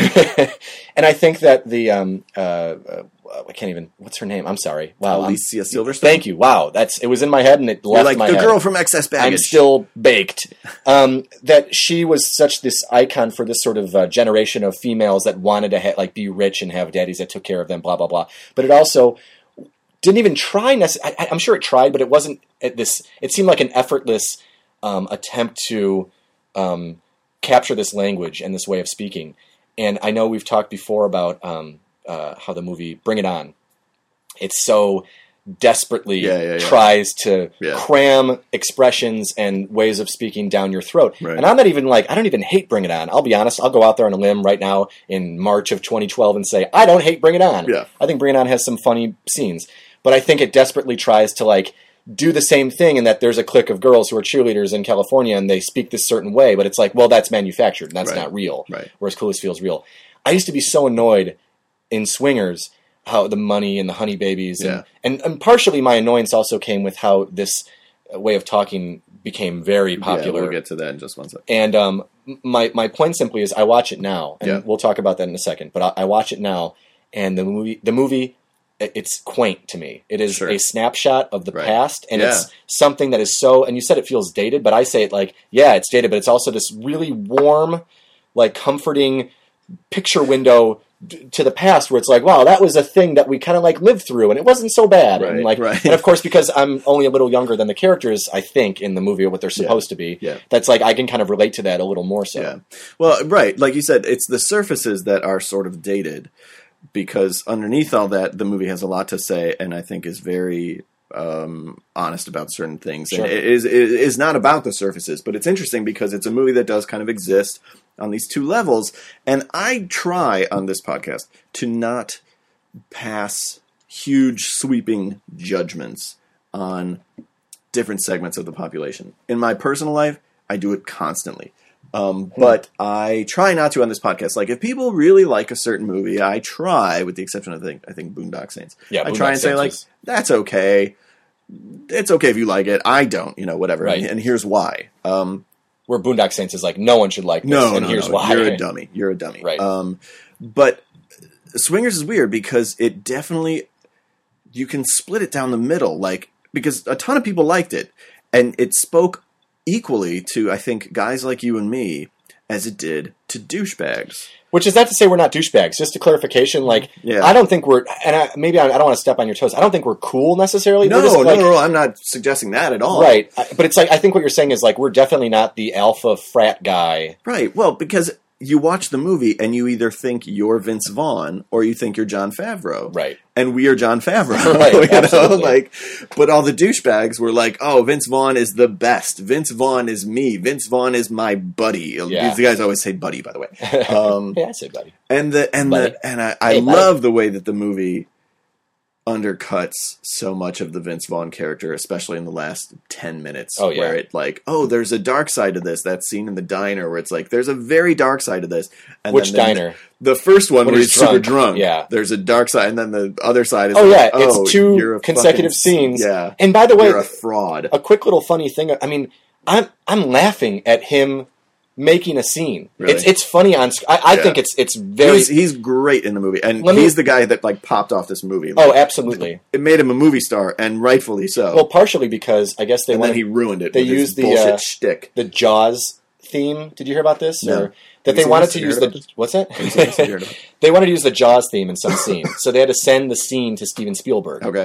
And I think that the um, uh, uh, I can't even. What's her name? I'm sorry. Wow. I'm- Alicia Silverstone. Thank you. Wow. That's it was in my head and it You're left like my the head. girl from Excess Baggage. I'm still baked. Um, that she was such this icon for this sort of uh, generation of females that wanted to ha- like be rich and have daddies that took care of them. Blah blah blah. But it also didn't even try. Nece- I, I'm sure it tried, but it wasn't at this. It seemed like an effortless um, attempt to um, capture this language and this way of speaking. And I know we've talked before about um, uh, how the movie Bring It On. It's so desperately Yeah, yeah, yeah. tries to Yeah. cram expressions and ways of speaking down your throat. Right. And I'm not even like, I don't even hate Bring It On. I'll be honest. I'll go out there on a limb right now in March of twenty twelve and say, I don't hate Bring It On. Yeah. I think Bring It On has some funny scenes. But I think it desperately tries to like do the same thing in that there's a clique of girls who are cheerleaders in California and they speak this certain way, but it's like, well, that's manufactured and that's Right. not real. Right. Whereas Clueless feels real. I used to be so annoyed in Swingers how the money and the honey babies and, Yeah. and, and partially my annoyance also came with how this uh, way of talking became very popular. Yeah, we'll get to that in just one second. And um, my my point simply is I watch it now, and Yeah. we'll talk about that in a second. But I, I watch it now, and the movie the movie it- it's quaint to me. It is Sure. a snapshot of the Right. past, and Yeah. it's something that is so. And you said it feels dated, but I say it like, yeah, it's dated, but it's also this really warm, like comforting picture window d- to the past where it's like, wow, that was a thing that we kind of like lived through and it wasn't so bad. Right, and like, right. and of course, because I'm only a little younger than the characters, I think in the movie or what they're supposed to be, Yeah. that's like, I can kind of relate to that a little more so. Yeah. Well, right. Like you said, it's the surfaces that are sort of dated because underneath all that, the movie has a lot to say and I think is very um, honest about certain things. Sure. And it is, it is not about the surfaces, but it's interesting because it's a movie that does kind of exist on these two levels. And I try on this podcast to not pass huge sweeping judgments on different segments of the population. In my personal life, I do it constantly. Um, but I try not to on this podcast. Like, if people really like a certain movie, I try, with the exception of, I think, I think Boondock Saints. Yeah, I Boondock try and say, Saints like, is- that's okay. It's okay if you like it. I don't, you know, whatever. Right. And, and here's why. Um, Where Boondock Saints is like, no one should like this, no, and no, here's no. why. You're a dummy. You're a dummy. Right. Um, but Swingers is weird because it definitely, you can split it down the middle. Like, because a ton of people liked it. And it spoke equally to, I think, guys like you and me as it did to douchebags. Which is not to say we're not douchebags. Just a clarification, like, Yeah. I don't think we're, and I, maybe I, I don't want to step on your toes. I don't think we're cool necessarily. No, We're just, no, like, no, no, I'm not suggesting that at all. Right. I- But it's like, I think what you're saying is like, we're definitely not the alpha frat guy. Right. Well, because you watch the movie and you either think you're Vince Vaughn or you think you're John Favreau. Right. And we are John Favreau. Right, you know? absolutely. Like, but all the douchebags were like, oh, Vince Vaughn is the best. Vince Vaughn is me. Vince Vaughn is my buddy. Yeah. These guys always say buddy, by the way. Um, Hey, I said buddy. and the and Buddy. the and I, I Hey, buddy. love the way that the movie undercuts so much of the Vince Vaughn character, especially in the last ten minutes. Oh, yeah. Where it like, oh, there's a dark side to this. That scene in the diner where it's like, there's a very dark side to this. And Which then the- diner? The first one When where he's he's super drunk. drunk. Yeah. There's a dark side, and then the other side is Oh, like, yeah. oh, It's you're two a consecutive fucking- scenes. Yeah. And by the way, You're a fraud. a quick little funny thing. I mean, I'm I'm laughing at him making a scene. Really? It's it's funny on. sc- I, I Yeah. think it's it's very. He's, he's great in the movie, and Let me- he's the guy that like popped off this movie. oh, Like, absolutely. it made him a movie star, and rightfully so. Well, partially because I guess they and wanted then he ruined it. they with his used the, bullshit uh, shtick. the Jaws theme. Did you hear about this? No. Or Have that you they seen wanted this? to Have you use heard the about this? what's that? Have you seen this? Have you heard about it? They wanted to use the Jaws theme in some scene, so they had to send the scene to Steven Spielberg. Okay.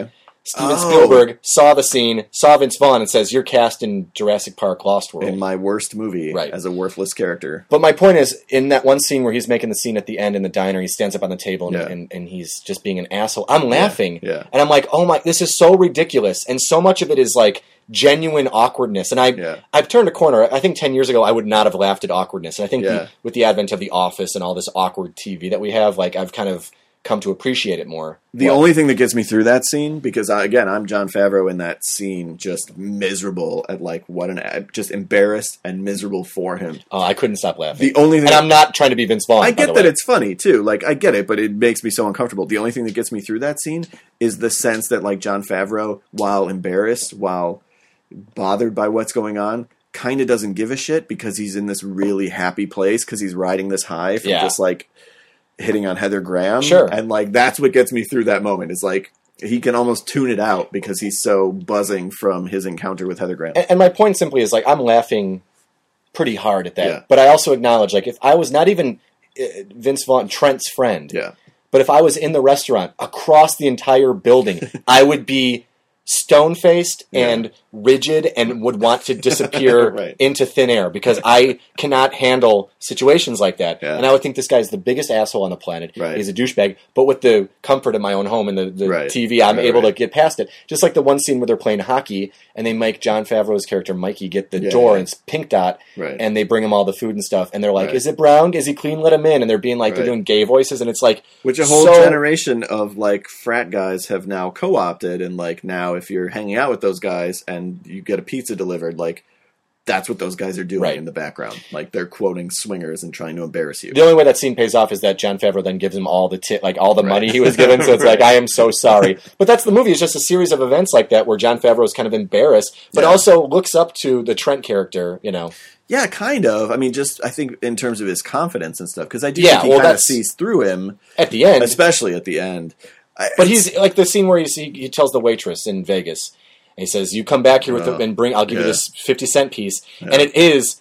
Steven Oh. Spielberg saw the scene, saw Vince Vaughn, and says, "You're cast in Jurassic Park: Lost World." In my worst movie, Right. as a worthless character. But my point is, in that one scene where he's making the scene at the end in the diner, he stands up on the table and, Yeah. and, and he's just being an asshole. I'm laughing. yeah. And I'm like, oh my, this is so ridiculous. And so much of it is like genuine awkwardness. And I, Yeah. I've turned a corner. I think ten years ago, I would not have laughed at awkwardness. And I think Yeah. the, with the advent of The Office and all this awkward T V that we have, like I've kind of come to appreciate it more. The But- only thing that gets me through that scene, because I, again, I'm Jon Favreau in that scene, just miserable at like what an just embarrassed and miserable for him. Oh, I couldn't stop laughing. The only thing, and I'm not trying to be Vince Vaughn. I by get the that way. it's funny too. Like I get it, but it makes me so uncomfortable. The only thing that gets me through that scene is the sense that like Jon Favreau, while embarrassed, while bothered by what's going on, kind of doesn't give a shit because he's in this really happy place because he's riding this high from Yeah. just like hitting on Heather Graham. Sure. And like that's what gets me through that moment. Is like he can almost tune it out because he's so buzzing from his encounter with Heather Graham. And, and my point simply is like I'm laughing pretty hard at that. Yeah. But I also acknowledge like if I was not even uh, Vince Vaughn, Trent's friend, Yeah. but if I was in the restaurant across the entire building, I would be stone-faced Yeah. and rigid and would want to disappear Right. into thin air because I cannot handle situations like that. Yeah. And I would think this guy's the biggest asshole on the planet. Right. He's a douchebag. But with the comfort of my own home and the, the Right. T V, I'm Right, able right. to get past it. Just like the one scene where they're playing hockey and they make Jon Favreau's character Mikey get the Yeah, door yeah. and it's pink dot Right. and they bring him all the food and stuff and they're like, Right. is it brown? Is he clean? Let him in. And they're being like, they're Right. doing gay voices and it's like, Which a whole so- generation of like frat guys have now co-opted, and like now if you're hanging out with those guys and you get a pizza delivered, like that's what those guys are doing Right. in the background. Like they're quoting swingers and trying to embarrass you. The only way that scene pays off is that Jon Favreau then gives him all the ti- like all the Right. money he was given. So it's like, Right. I am so sorry. But that's the movie. It's just a series of events like that where Jon Favreau is kind of embarrassed, but Yeah. also looks up to the Trent character. You know, Yeah, kind of. I mean, just I think in terms of his confidence and stuff, because I do Yeah, think he well, kind of that's- sees through him, at the end. especially at the end. I, But it's- he's like the scene where he's, he he tells the waitress in Vegas. And he says, "You come back here with Oh, the, and bring. I'll give you yeah. this fifty cent piece." Yeah. And it is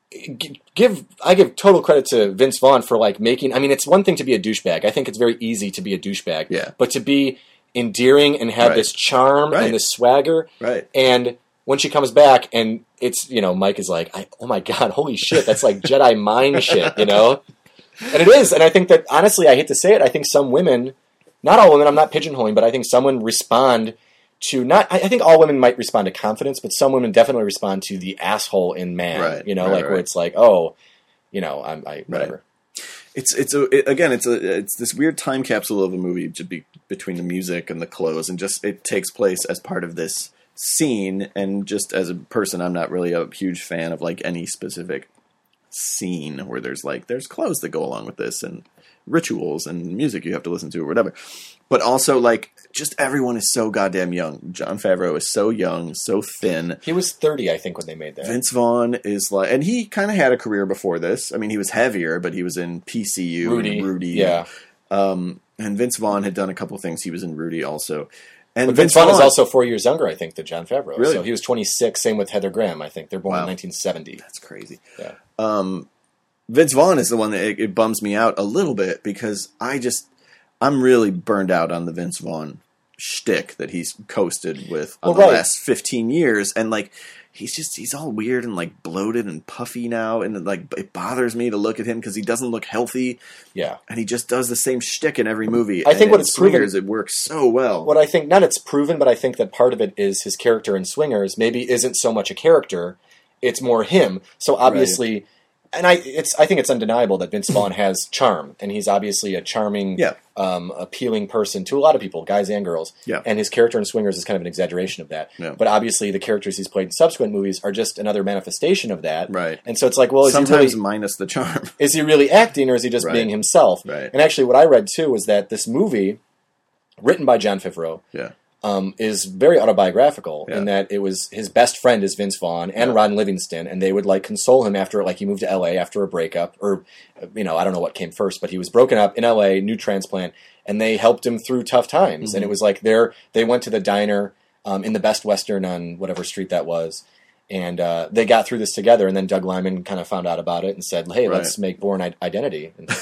g- give. I give total credit to Vince Vaughn for like making. I mean, it's one thing to be a douchebag. I think it's very easy to be a douchebag. Yeah. But to be endearing and have Right. this charm Right. and this swagger. right. And when she comes back, and it's you know, Mike is like, I, "Oh my god, holy shit, that's like Jedi mind shit," you know. And it is. And I think that honestly, I hate to say it, I think some women. Not all women, I'm not pigeonholing, but I think some women respond to not. I I think all women might respond to confidence, but some women definitely respond to the asshole in man. Right, You know, right, like where right. it's like, oh, you know, I'm I whatever. It's it's a it, again it's a it's this weird time capsule of a movie to be between the music and the clothes, and just it takes place as part of this scene. And just as a person, I'm not really a huge fan of like any specific scene where there's like there's clothes that go along with this and rituals and music you have to listen to or whatever. But also like just everyone is so goddamn young. Jon Favreau is so young, so thin. He was thirty, I think, when they made that. Vince Vaughn is like, and he kind of had a career before this. I mean, he was heavier, but he was in P C U Rudy, and Rudy. yeah. Um, and Vince Vaughn had done a couple things. He was in Rudy also. And But Vince Vaughn is also four years younger, I think, than Jon Favreau. Really? So he was twenty-six. Same with Heather Graham. I think they're born Wow. in nineteen seventy. That's crazy. Yeah. Um, Vince Vaughn is the one that it, it bums me out a little bit because I just I'm really burned out on the Vince Vaughn shtick that he's coasted with on Well, the right. last fifteen years, and like he's just he's all weird and like bloated and puffy now, and like it bothers me to look at him because he doesn't look healthy, Yeah. and he just does the same shtick in every movie. I think and what in it's proven- Swingers, it works so well. What I think, not it's proven, but I think that part of it is his character in Swingers maybe isn't so much a character, it's more him. So obviously, and I it's I think it's undeniable that Vince Vaughn has charm, and he's obviously a charming, Yeah. um, appealing person to a lot of people, guys and girls. Yeah. And his character in Swingers is kind of an exaggeration of that. Yeah. But obviously, the characters he's played in subsequent movies are just another manifestation of that. Right. And so it's like, well, is Sometimes he really minus the charm. is he really acting, or is he just Right. being himself? Right. And actually, what I read too was that this movie, written by Jon Favreau, Yeah. um, is very autobiographical Yeah. in that it was his best friend is Vince Vaughn and Yeah. Ron Livingston, and they would like console him after like he moved to L A after a breakup, or you know I don't know what came first, but he was broken up in L A, new transplant, and they helped him through tough times. Mm-hmm. And it was like they they went to the diner um, in the Best Western on whatever street that was. And uh, they got through this together, and then Doug Liman kind of found out about it and said, "Hey, Right. let's make Bourne I- Identity. um,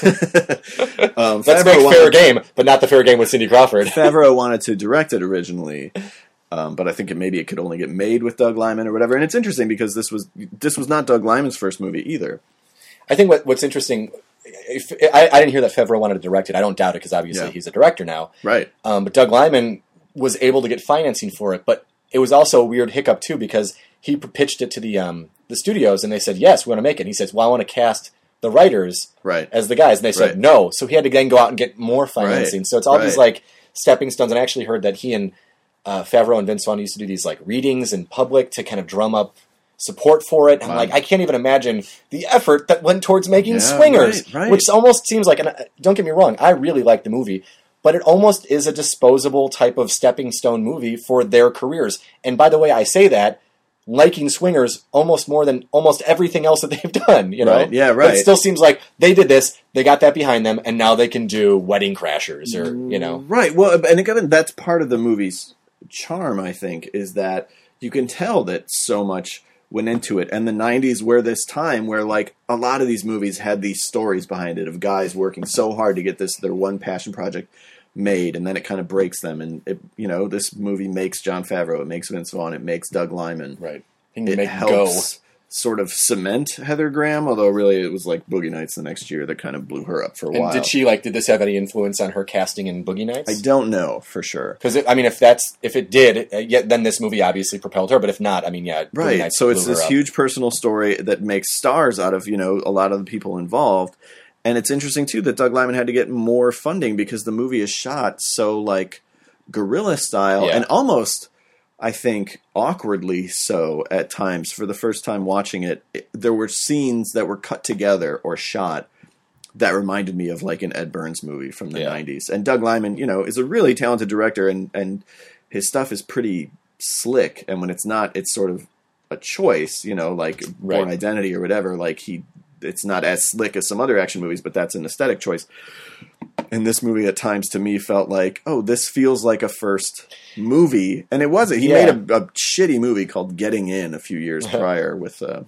let's Favreau make wanted- Fair Game, but not the Fair Game with Cindy Crawford." Favreau wanted to direct it originally, um, but I think it, maybe it could only get made with Doug Liman or whatever. And it's interesting because this was this was not Doug Liman's first movie either. I think what, what's interesting, if, I, I didn't hear that Favreau wanted to direct it. I don't doubt it because obviously Yeah. he's a director now. Right. Um, but Doug Liman was able to get financing for it, but it was also a weird hiccup too because he pitched it to the um, the studios and they said, yes, we want to make it. And he says, well, I want to cast the writers Right. as the guys. And they said, Right. no. So he had to then go out and get more financing. Right. So it's all Right. these like stepping stones. And I actually heard that he and uh, Favreau and Vince Vaughn used to do these like readings in public to kind of drum up support for it. And Wow. I'm like, I can't even imagine the effort that went towards making Yeah, Swingers, right, right. which almost seems like, and uh, don't get me wrong, I really like the movie, but it almost is a disposable type of stepping stone movie for their careers. And by the way, I say that liking Swingers almost more than almost everything else that they've done, you know? Right, yeah, But right. it still seems like they did this, they got that behind them, and now they can do Wedding Crashers or, you know. Right. Well, and again, that's part of the movie's charm, I think, is that you can tell that so much went into it. And the nineties were this time where, like, a lot of these movies had these stories behind it of guys working so hard to get this, their one passion project made, and then it kind of breaks them. And, it, you know, this movie makes Jon Favreau, it makes Vince Vaughn, it makes Doug Liman. Right. He can It make helps sort of cement Heather Graham, although really it was like Boogie Nights the next year that kind of blew her up for a go. And while. did she, like, did this have any influence on her casting in Boogie Nights? I don't know for sure. Because, I mean, if that's, if it did, uh, yeah, then this movie obviously propelled her, but if not, I mean, yeah. Boogie Right. Nights So it's blew her this up. huge personal story that makes stars out of, you know, a lot of the people involved. And it's interesting, too, that Doug Liman had to get more funding because the movie is shot so, like, guerrilla style Yeah. and almost, I think, awkwardly so at times. For the first time watching it, it, there were scenes that were cut together or shot that reminded me of, like, an Ed Burns movie from the Yeah. nineties. And Doug Liman, you know, is a really talented director, and, and his stuff is pretty slick. And when it's not, it's sort of a choice, you know, like Bourne Right. Identity or whatever. Like, he, it's not as slick as some other action movies, but that's an aesthetic choice. And this movie at times to me felt like, oh, this feels like a first movie. And it wasn't. He Yeah. made a, a shitty movie called Getting In a few years prior with, uh,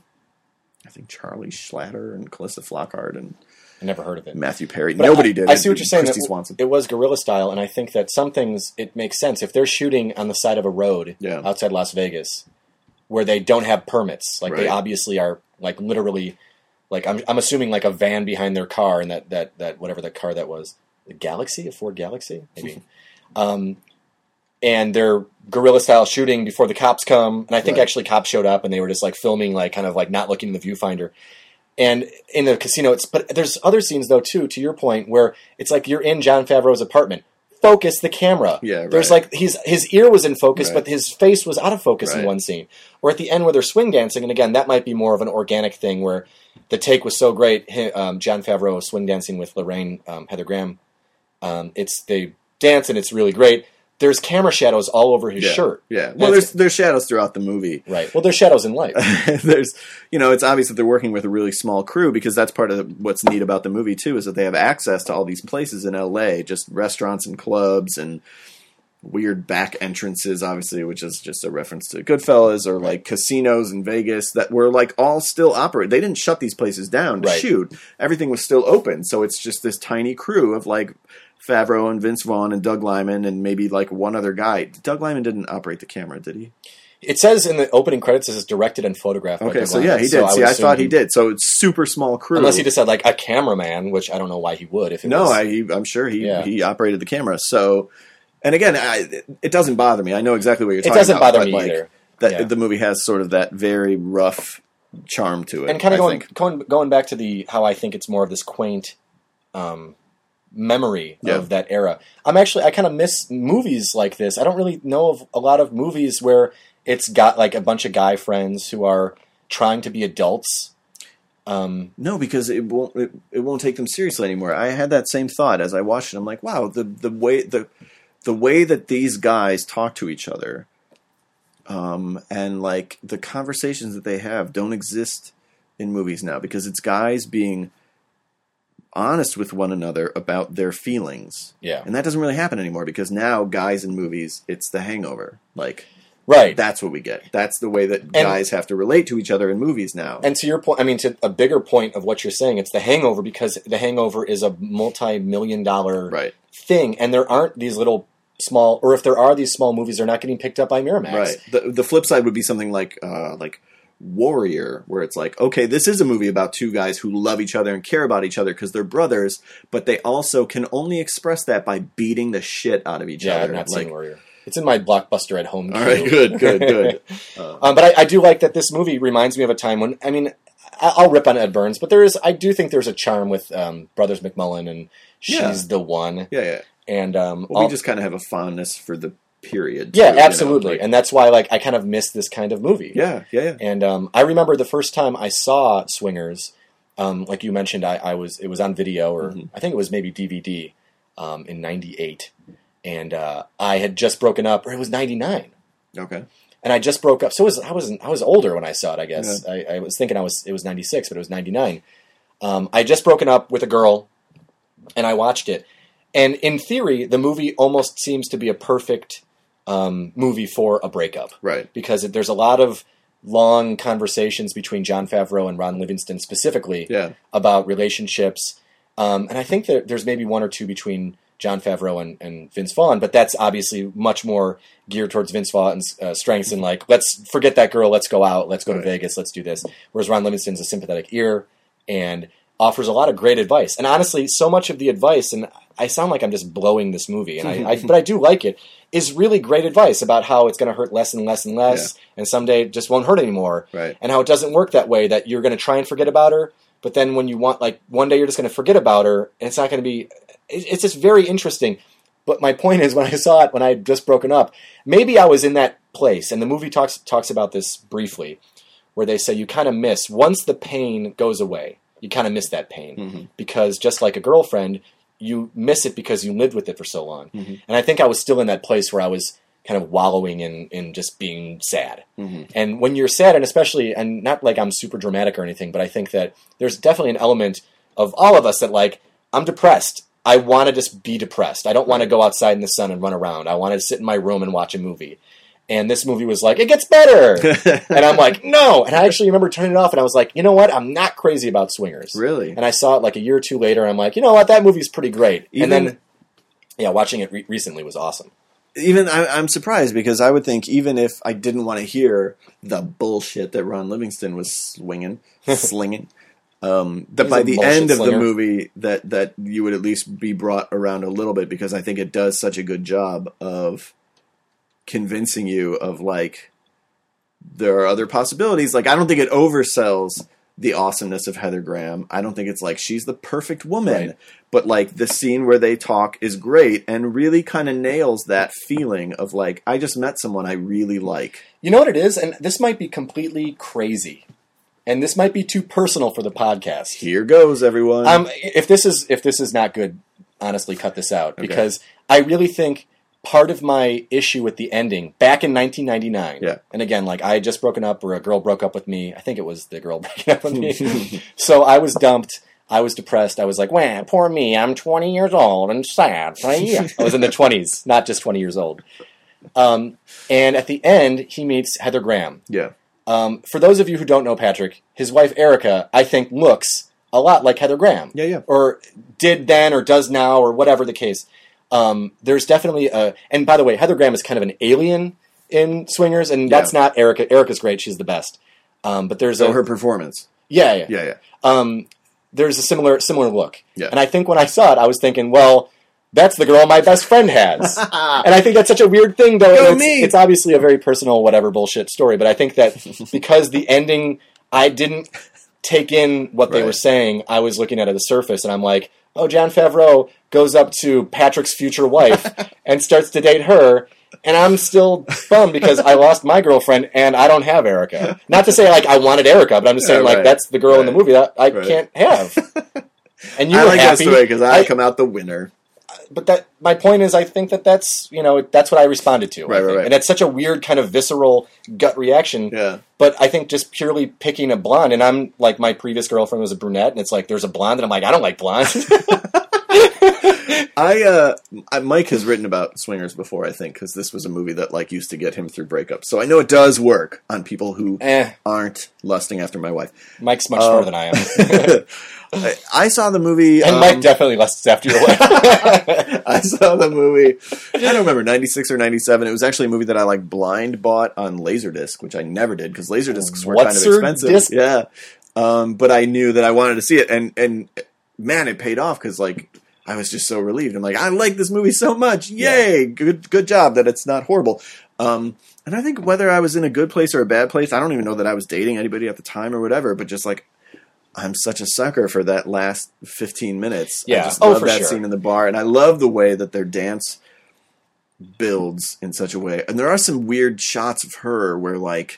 I think, Charlie Schlatter and Calista Flockhart and I never heard of it. Matthew Perry. But Nobody I, did. I see what you're saying. Christy That Swanson. It was guerrilla style, and I think that some things, it makes sense. If they're shooting on the side of a road Yeah. outside Las Vegas, where they don't have permits, like they Right. obviously are, like literally, like I'm, I'm assuming like a van behind their car, and that, that, that whatever that car that was, the Galaxy, a Ford Galaxy, maybe. um, and they're guerrilla style shooting before the cops come, and I think Right. actually cops showed up, and they were just like filming, like kind of like not looking in the viewfinder. And in the casino, it's but there's other scenes though too. To your point, where it's like you're in Jon Favreau's apartment. Focus the camera. Yeah, There's right. like he's his ear was in focus, Right. but his face was out of focus in Right. one scene. Or at the end where they're swing dancing, and again that might be more of an organic thing where the take was so great. hi- Um, Jon Favreau swing dancing with Lorraine um, Heather Graham. Um, it's they dance and it's really great. There's camera shadows all over his Yeah. shirt. Yeah. And Well, it's- there's there's shadows throughout the movie. right. Well, there's shadows in life. There's, you know, it's obvious that they're working with a really small crew because that's part of the, what's neat about the movie too is that they have access to all these places in L A, just restaurants and clubs and weird back entrances, obviously, which is just a reference to Goodfellas, or like casinos in Vegas that were like all still operate. They didn't shut these places down to Right. shoot. Everything was still open, so it's just this tiny crew of like Favreau and Vince Vaughn and Doug Liman and maybe like one other guy. Doug Liman didn't operate the camera, did he? It says in the opening credits this is directed and photographed by Okay, Doug so Liman, yeah, he did. so See, would I thought he assume- did. So it's super small crew. Unless he just had like a cameraman, which I don't know why he would. If it No, was, I, he, I'm sure he Yeah. he operated the camera. So, and again, I, it doesn't bother me. I know exactly what you're it talking doesn't about. bother but, me like, either. That Yeah. the movie has sort of that very rough charm to it. And kind I of going, think. going going back to the how I think it's more of this quaint um, memory Yeah. of that era. I'm actually I kind of miss movies like this. I don't really know of a lot of movies where it's got like a bunch of guy friends who are trying to be adults. Um, No, because it won't it, it won't take them seriously anymore. I had that same thought as I watched it. I'm like, wow, the the way the the way that these guys talk to each other, um, and like the conversations that they have don't exist in movies now because it's guys being honest with one another about their feelings. yeah. And that doesn't really happen anymore because now guys in movies, it's The Hangover. Like, Right. That's what we get. That's the way that guys have to relate to each other in movies now. And to your point, I mean, to a bigger point of what you're saying, it's The Hangover, because The Hangover is a multi-million dollar right. thing, and there aren't these little small, or if there are these small movies, they're not getting picked up by Miramax. Right. The the flip side would be something like uh, like Warrior, where it's like, okay, this is a movie about two guys who love each other and care about each other because they're brothers, but they also can only express that by beating the shit out of each yeah, other. I've not like, seen Warrior. It's in my Blockbuster at home. All right, good, good, good. Uh, um, but I, I do like that this movie reminds me of a time when, I mean, I, I'll rip on Ed Burns, but there is, I do think there's a charm with um, Brothers McMullen, and she's yeah. the one. Yeah, yeah. And um, well, we just kind of have a fondness for the period. Yeah, too, absolutely. You know? like, and that's why, like, I kind of miss this kind of movie. Yeah, yeah, yeah. And um, I remember the first time I saw Swingers, um, like you mentioned, I, I was it was on video, or mm-hmm. I think it was maybe D V D um, in ninety-eight. And uh, I had just broken up, or it was ninety-nine. Okay. And I just broke up, so it was, I was I was older when I saw it. I guess yeah. I, I was thinking I was it was ninety-six, but it was ninety-nine. Um, I had just broken up with a girl, and I watched it. And in theory, the movie almost seems to be a perfect um, movie for a breakup, right? Because there's a lot of long conversations between Jon Favreau and Ron Livingston specifically yeah. about relationships, um, and I think that there's maybe one or two between Jon Favreau and, and Vince Vaughn, but that's obviously much more geared towards Vince Vaughn's uh, strengths and like, let's forget that girl, let's go out, let's go right. to Vegas, let's do this. Whereas Ron Livingston's a sympathetic ear and offers a lot of great advice. And honestly, so much of the advice, and I sound like I'm just blowing this movie, and I, I but I do like it, is really great advice about how it's going to hurt less and less and less, yeah. and someday it just won't hurt anymore. Right. And how it doesn't work that way, that you're going to try and forget about her, but then when you want, like, one day you're just going to forget about her, and it's not going to be, it's just very interesting. But my point is, when I saw it, when I had just broken up, maybe I was in that place, and the movie talks talks about this briefly, where they say you kind of miss, once the pain goes away, you kind of miss that pain. Mm-hmm. Because just like a girlfriend, you miss it because you lived with it for so long. Mm-hmm. And I think I was still in that place where I was kind of wallowing in, in just being sad. Mm-hmm. And when you're sad, and especially, and not like I'm super dramatic or anything, but I think that there's definitely an element of all of us that, like, I'm depressed. I want to just be depressed. I don't want to go outside in the sun and run around. I want to sit in my room and watch a movie. And this movie was like, it gets better. And I'm like, no. And I actually remember turning it off, and I was like, you know what? I'm not crazy about Swingers. Really? And I saw it like a year or two later, and I'm like, you know what? That movie's pretty great. Even, and then, yeah, watching it re- recently was awesome. Even I, I'm surprised, because I would think even if I didn't want to hear the bullshit that Ron Livingston was swinging, slinging, Um, that by the end of slinger. the movie, that, that you would at least be brought around a little bit, because I think it does such a good job of convincing you of, like, there are other possibilities. Like, I don't think it oversells the awesomeness of Heather Graham. I don't think it's like she's the perfect woman, right. but like the scene where they talk is great and really kind of nails that feeling of like, I just met someone I really like. You know what it is? And this might be completely crazy. And this might be too personal for the podcast. Here goes, everyone. Um, if this is if this is not good, honestly, cut this out. Okay. Because I really think part of my issue with the ending, back in nineteen ninety-nine, yeah. and again, like, I had just broken up, or a girl broke up with me. I think it was the girl breaking up with me. So I was dumped. I was depressed. I was like, wah, poor me. I'm twenty years old and sad. I was in the twenties, not just twenty years old. Um, and at the end, he meets Heather Graham. Yeah. Um, for those of you who don't know Patrick, his wife Erica, I think, looks a lot like Heather Graham. Yeah, yeah. Or did then, or does now, or whatever the case. Um, there's definitely a... And by the way, Heather Graham is kind of an alien in Swingers, and yeah. that's not Erica. Erica's great. She's the best. Um, but there's so a... her performance. Yeah, yeah. Yeah, yeah. Um, there's a similar similar look. Yeah. And I think when I saw it, I was thinking, well... That's the girl my best friend has. And I think that's such a weird thing, though. Go It's, me. it's obviously a very personal, whatever bullshit story, but I think that because the ending, I didn't take in what they right. were saying, I was looking at it at the surface, and I'm like, oh, Jon Favreau goes up to Patrick's future wife and starts to date her, and I'm still bummed because I lost my girlfriend, and I don't have Erica. Not to say, like, I wanted Erica, but I'm just saying, yeah, right. like, that's the girl right. in the movie that I right. can't have. And you I were like happy. that story because I, I come out the winner. But that my point is, I think that that's you know that's what I responded to, right, right, right. and it's such a weird kind of visceral gut reaction. Yeah. But I think just purely picking a blonde, and I'm like my previous girlfriend was a brunette, and it's like there's a blonde, and I'm like I don't like blondes. I, uh, I, Mike has written about Swingers before, I think, because this was a movie that like used to get him through breakups. So I know it does work on people who Eh. aren't lusting after my wife. Mike's much Um, smarter than I am. I, I saw the movie, And um, Mike definitely lusts after your wife. I saw the movie. I don't remember ninety-six or ninety-seven. It was actually a movie that I like blind bought on Laserdisc, which I never did because Laserdiscs were What's kind of your expensive. disc? Yeah, um, but I knew that I wanted to see it, and and man, it paid off because like I was just so relieved. I'm like, I like this movie so much. Yay! Yeah. Good good job that it's not horrible. Um, and I think whether I was in a good place or a bad place, I don't even know that I was dating anybody at the time or whatever. But just like. I'm such a sucker for that last fifteen minutes. Yeah. I just Oh, love for that sure. scene in the bar, and I love the way that their dance builds in such a way. And there are some weird shots of her where, like,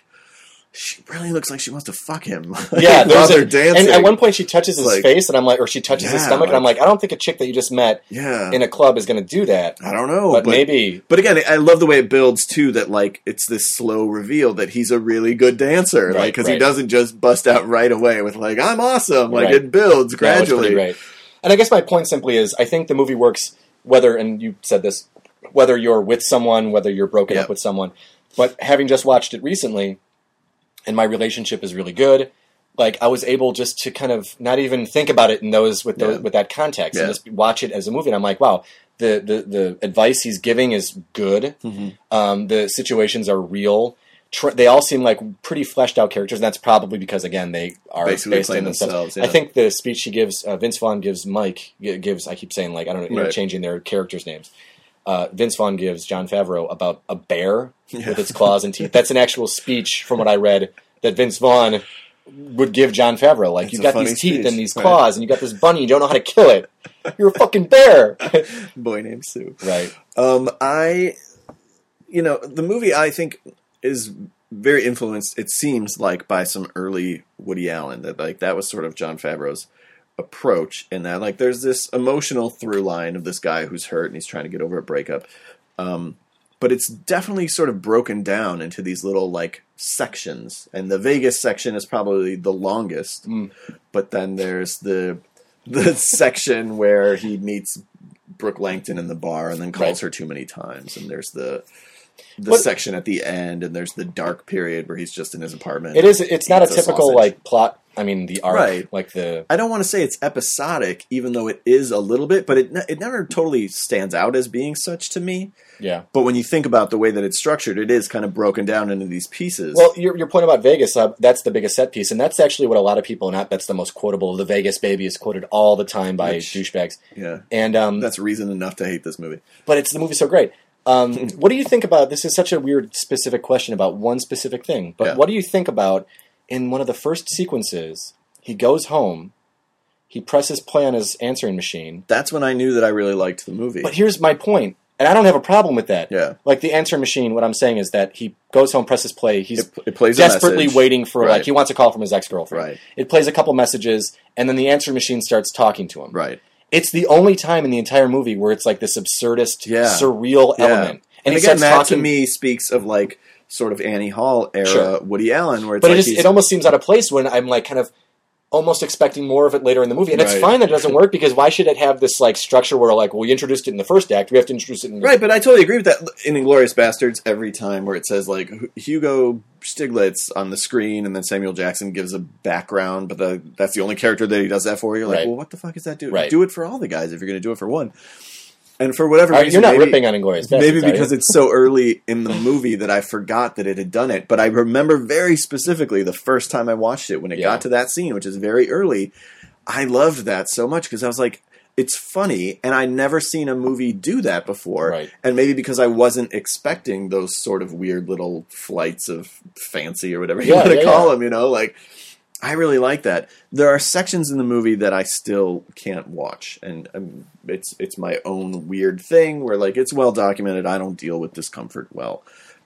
she really looks like she wants to fuck him. Yeah, while there's they're a, dancing. and at one point she touches his Like- face, and I'm like, or she touches his Yeah, stomach, and I'm like- like, I don't think a chick that you just met yeah, in a club is going to do that. I don't know, But, but, maybe, But again, I love the way it builds too. That like it's this slow reveal that he's a really good dancer, Right, like because he right. doesn't just bust out right away with like I'm awesome. Like Right. it builds yeah, it's gradually. pretty great. And I guess my point simply is, I think the movie works whether, and you said this, whether you're with someone, whether you're broken Yeah. up with someone. But having just watched it recently, and my relationship is really good, like I was able just to kind of not even think about it in those with those Yeah. with that context, Yeah. and just watch it as a movie. And I'm like, wow, the the, the advice he's giving is good. Mhm. Um, the situations are real. Tr- they all seem like pretty fleshed out characters, and that's probably because again they are Basically based playing in themselves. themselves, yeah. I think the speech he gives, uh, Vince Vaughn gives Mike g- gives. I keep saying like I don't know, Right. interchanging their characters' names. Uh, Vince Vaughn gives Jon Favreau about a bear Yeah. with its claws and teeth. That's an actual speech from what I read that Vince Vaughn would give Jon Favreau. Like, It's you've a got funny these teeth speech, and these right. claws, and you got this bunny, you don't know how to kill it. You're a fucking bear. Boy named Sue. Right. Um, I, you know, the movie I think is very influenced. It seems like by some early Woody Allen. That like that was sort of Jon Favreau's approach in that. Like, there's this emotional through line of this guy who's hurt and he's trying to get over a breakup. Um, but it's definitely sort of broken down into these little like sections, and the Vegas section is probably the longest. Mm. But then there's the the section where he meets Brooke Langton in the bar and then calls Right. her too many times, and there's the the But- section at the end, and there's the dark period where he's just in his apartment. It is. It's not a Eats a typical sausage. like plot. I mean, the arc, Right. like the I don't want to say it's episodic, even though it is a little bit, but it ne- it never totally stands out as being such to me. yeah. But when you think about the way that it's structured, it is kind of broken down into these pieces. Well, your your point about Vegas, uh, that's the biggest set piece, and that's actually what a lot of people, not that's the most quotable. The Vegas baby is quoted all the time by Which- douchebags, yeah, and um, that's reason enough to hate this movie. but it's the movie's so great. Um, what do you think about this? Is such a weird specific question about one specific thing, but Yeah. what do you think about in one of the first sequences? He goes home, he presses play on his answering machine. That's when I knew that I really liked the movie. But here's my point, and I don't have a problem with that. Yeah. Like the answering machine, what I'm saying is that he goes home, presses play. He's it, it plays a desperately message. waiting for Right. like he wants a call from his ex girlfriend. Right. It plays a couple messages, and then the answering machine starts talking to him. Right. It's the only time in the entire movie where it's like this absurdist, Yeah. surreal Yeah. element. And, he again, starts that talking to me speaks of like sort of Annie Hall era Sure. Woody Allen, where it's But like it, just, he's, it almost seems out of place when I'm like kind of almost expecting more of it later in the movie. And it's Right. fine that it doesn't work because why should it have this like structure where like, well, we introduced it in the first act, we have to introduce it in the right. But I totally agree with that. In Inglourious Bastards, every time where it says like Hugo Stiglitz on the screen, and then Samuel Jackson gives a background, but the, that's the only character that he does that for. You're like, Right. well, what the fuck is that do? Right. Do it for all the guys if you're going to do it for one. And for whatever All right, reason, you're not maybe, ripping on Inglourious Bastards, maybe are because you? it's so early in the movie that I forgot that it had done it. But I remember very specifically the first time I watched it when it Yeah. got to that scene, which is very early. I loved that so much because I was like, it's funny, and I never seen a movie do that before. Right. And maybe because I wasn't expecting those sort of weird little flights of fancy or whatever you Yeah, want to yeah, call yeah. them, you know, like. I really like that. There are sections in the movie that I still can't watch, and um, it's it's my own weird thing where like it's well documented. I don't deal with discomfort well,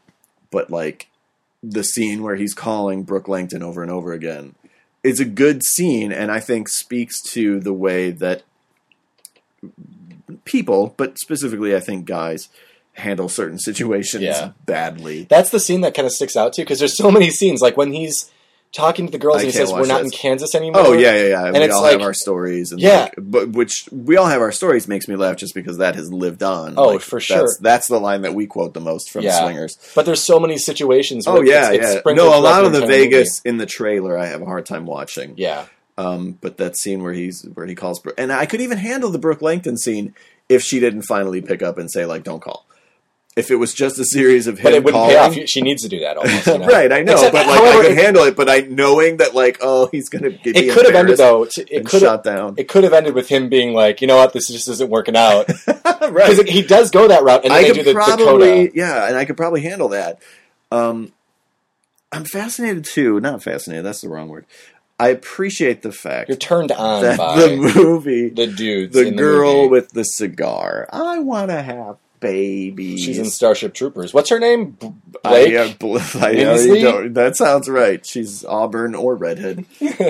but like the scene where he's calling Brooke Langton over and over again is a good scene, and I think speaks to the way that people, but specifically I think guys, handle certain situations Yeah. badly. That's the scene that kind of sticks out to because there's so many scenes like when he's talking to the girls I and he can't says, watch we're not this. in Kansas anymore. Oh yeah, yeah, yeah. And we it's all like, have our stories, and yeah. like, but which we all have our stories makes me laugh just because that has lived on. Oh, like, for sure. That's, that's the line that we quote the most from Yeah. Swingers. But there's so many situations where Oh yeah, it's, it's yeah. sprinkled No, a throughout lot of the entire movie. Vegas in the trailer I have a hard time watching. Yeah. Um, but that scene where he's where he calls, Brooke, and I could even handle the Brooke Langton scene if she didn't finally pick up and say like, "Don't call." If it was just a series of him But it wouldn't calling, pay off. She needs to do that almost. You know? right? I know, Except, but like however, I could it, handle it. But I knowing that like, oh, he's gonna get it could have ended though. It and could shot have down. It could have ended with him being like, you know what, this just isn't working out. Because right? he does go that route, and then I they could do the probably, Dakota. yeah, and I could probably handle that. Um, I'm fascinated too. Not fascinated. That's the wrong word. I appreciate the fact You're turned on that by the movie, the dudes, the in the girl movie. with the cigar. I want to have babies. She's in Starship Troopers. What's her name? B- I, Blake. uh, bl- I know Lindsley? you don't- that sounds right. She's auburn or redhead.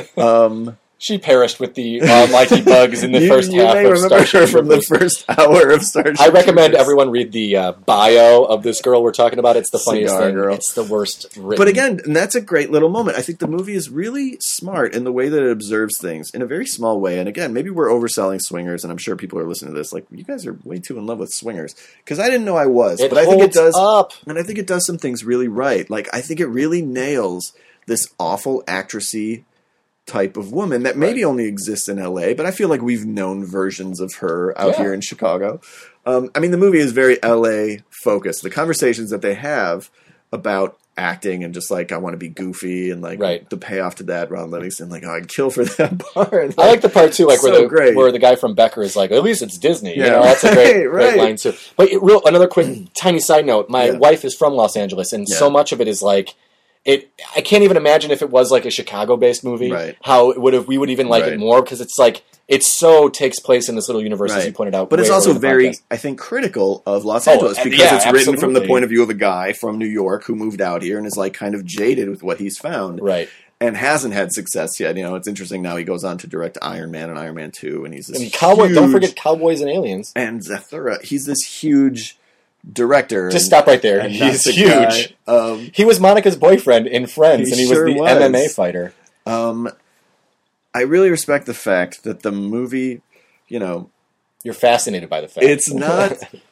Um, She perished with the almighty bugs in the you, first you half may of remember Starship her from the Troopers. first hour of Starship. I recommend Troopers. everyone read the uh, bio of this girl we're talking about. It's the funniest Cigar thing. girl. It's the worst written. But again, and that's a great little moment. I think the movie is really smart in the way that it observes things in a very small way. And again, maybe we're overselling Swingers, and I'm sure people are listening to this like, you guys are way too in love with Swingers. Because I didn't know I was. it but I think it holds does. up. And I think it does some things really right. Like, I think it really nails this awful actressy type of woman that maybe Right. only exists in L A, but I feel like we've known versions of her out Yeah. here in Chicago. Um, I mean, the movie is very L A focused. The conversations that they have about acting and just like, I want to be goofy, and like Right. the payoff to that, Ron Livingston, like, oh, I'd kill for that part. I like the part too, like So where the great. where the guy from Becker is like, at least it's Disney. You Yeah, know, that's a great, right, right. great line too. But it, real another quick tiny side note: my Yeah. wife is from Los Angeles, and Yeah. so much of it is like. It, I can't even imagine if it was like a Chicago-based movie, Right. how it would have we would even like Right. it more, because it's like it so takes place in this little universe, as Right. you pointed out. But it's way also earlier in the very, podcast. I think, critical of Los Oh, Angeles uh, because yeah, it's written from the absolutely. point of view of a guy from New York who moved out here and is like kind of jaded with what he's found. right. And hasn't had success yet. You know, it's interesting now he goes on to direct Iron Man and Iron Man two, and he's this And cowboy, don't huge- forget Cowboys and Aliens. and Zathura. He's this huge director. Just and- stop right there. and He's not the guy. huge. Um, He was Monica's boyfriend in Friends, He and he sure was the was. M M A fighter. um, I really respect the fact that the movie, you know, You're fascinated by the fact it's not.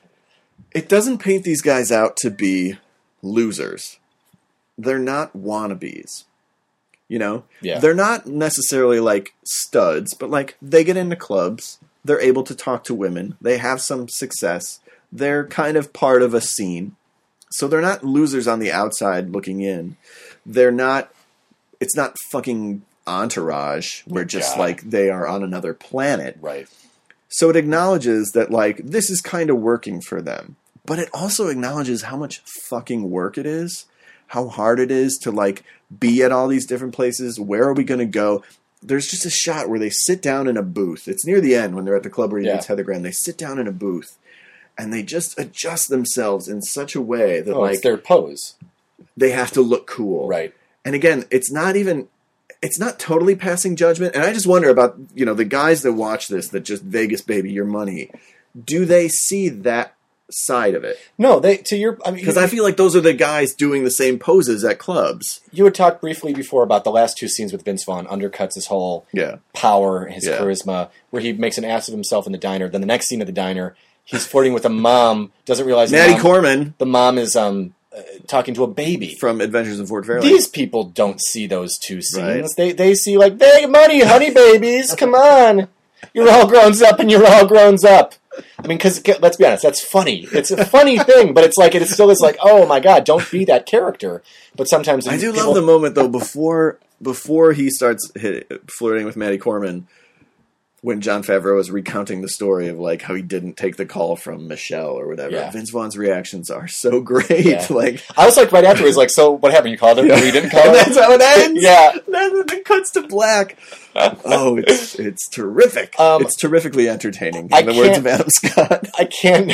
It doesn't paint these guys out to be losers. They're not wannabes. You know, Yeah. they're not necessarily like studs, but like they get into clubs. They're able to talk to women. They have some success. They're kind of part of a scene. So they're not losers on the outside looking in. They're not, it's not fucking Entourage where just God. like they are on another planet. right. So it acknowledges that like this is kind of working for them. But it also acknowledges how much fucking work it is, how hard it is to like be at all these different places. Where are we going to go? There's just a shot where they sit down in a booth. It's near the end when they're at the club where he Yeah. meets Heather Graham. They sit down in a booth and they just adjust themselves in such a way that Oh, like it's their pose. they have to look cool. Right. And again, it's not even, it's not totally passing judgment. And I just wonder about, you know, the guys that watch this, that just Vegas baby your money. Do they see that side of it? No, they to your. I mean, Because you, I feel like those are the guys doing the same poses at clubs. you had talked briefly before about the last two scenes with Vince Vaughn undercuts his whole Yeah. power, his Yeah. charisma, where he makes an ass of himself in the diner. Then the next scene at the diner, he's flirting with a mom. Doesn't realize the Maddie mom, Corman the mom is um uh, talking to a baby. from Adventures in Fort Fairlane. These people don't see those two scenes. Right. They they see like, big money, honey babies, come on. You're all grown up and you're all grown up. I mean, because let's be honest, that's funny. It's a funny thing, but it's like it still is like, oh my god, don't be that character. But sometimes I do people- love the moment though before before he starts hit, flirting with Maddie Corman, when Jon Favreau is recounting the story of like how he didn't take the call from Michelle or whatever. Yeah. Vince Vaughn's reactions are so great. Yeah. Like, I was like right afterwards, like, so what happened? You called her? Yeah. Or you didn't call and her? that's how it ends. Yeah. Then it cuts to black. Oh, it's it's terrific. Um, it's terrifically entertaining. In I the words of can't- Adam Scott. I can't.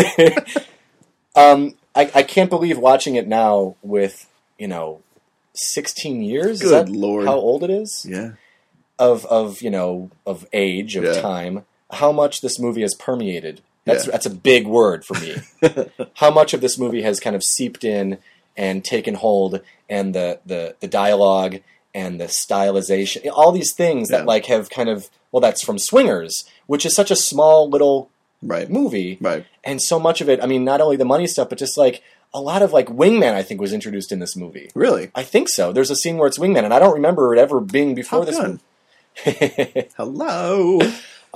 um, I, I can't believe watching it now with you know, sixteen years. Is Good that Lord. how old it is? Yeah. Of of you know of age of Yeah. time. How much this movie has permeated. That's Yeah. that's a big word for me. How much of this movie has kind of seeped in and taken hold, and the the the dialogue and the stylization, all these things Yeah. that like have kind of, well, that's from Swingers, which is such a small little Right. movie. Right. And so much of it, I mean, not only the money stuff, but just like a lot of like Wingman, I think, was introduced in this movie. Really? I think so. There's a scene where it's Wingman, and I don't remember it ever being before How this good. movie. Hello. Um,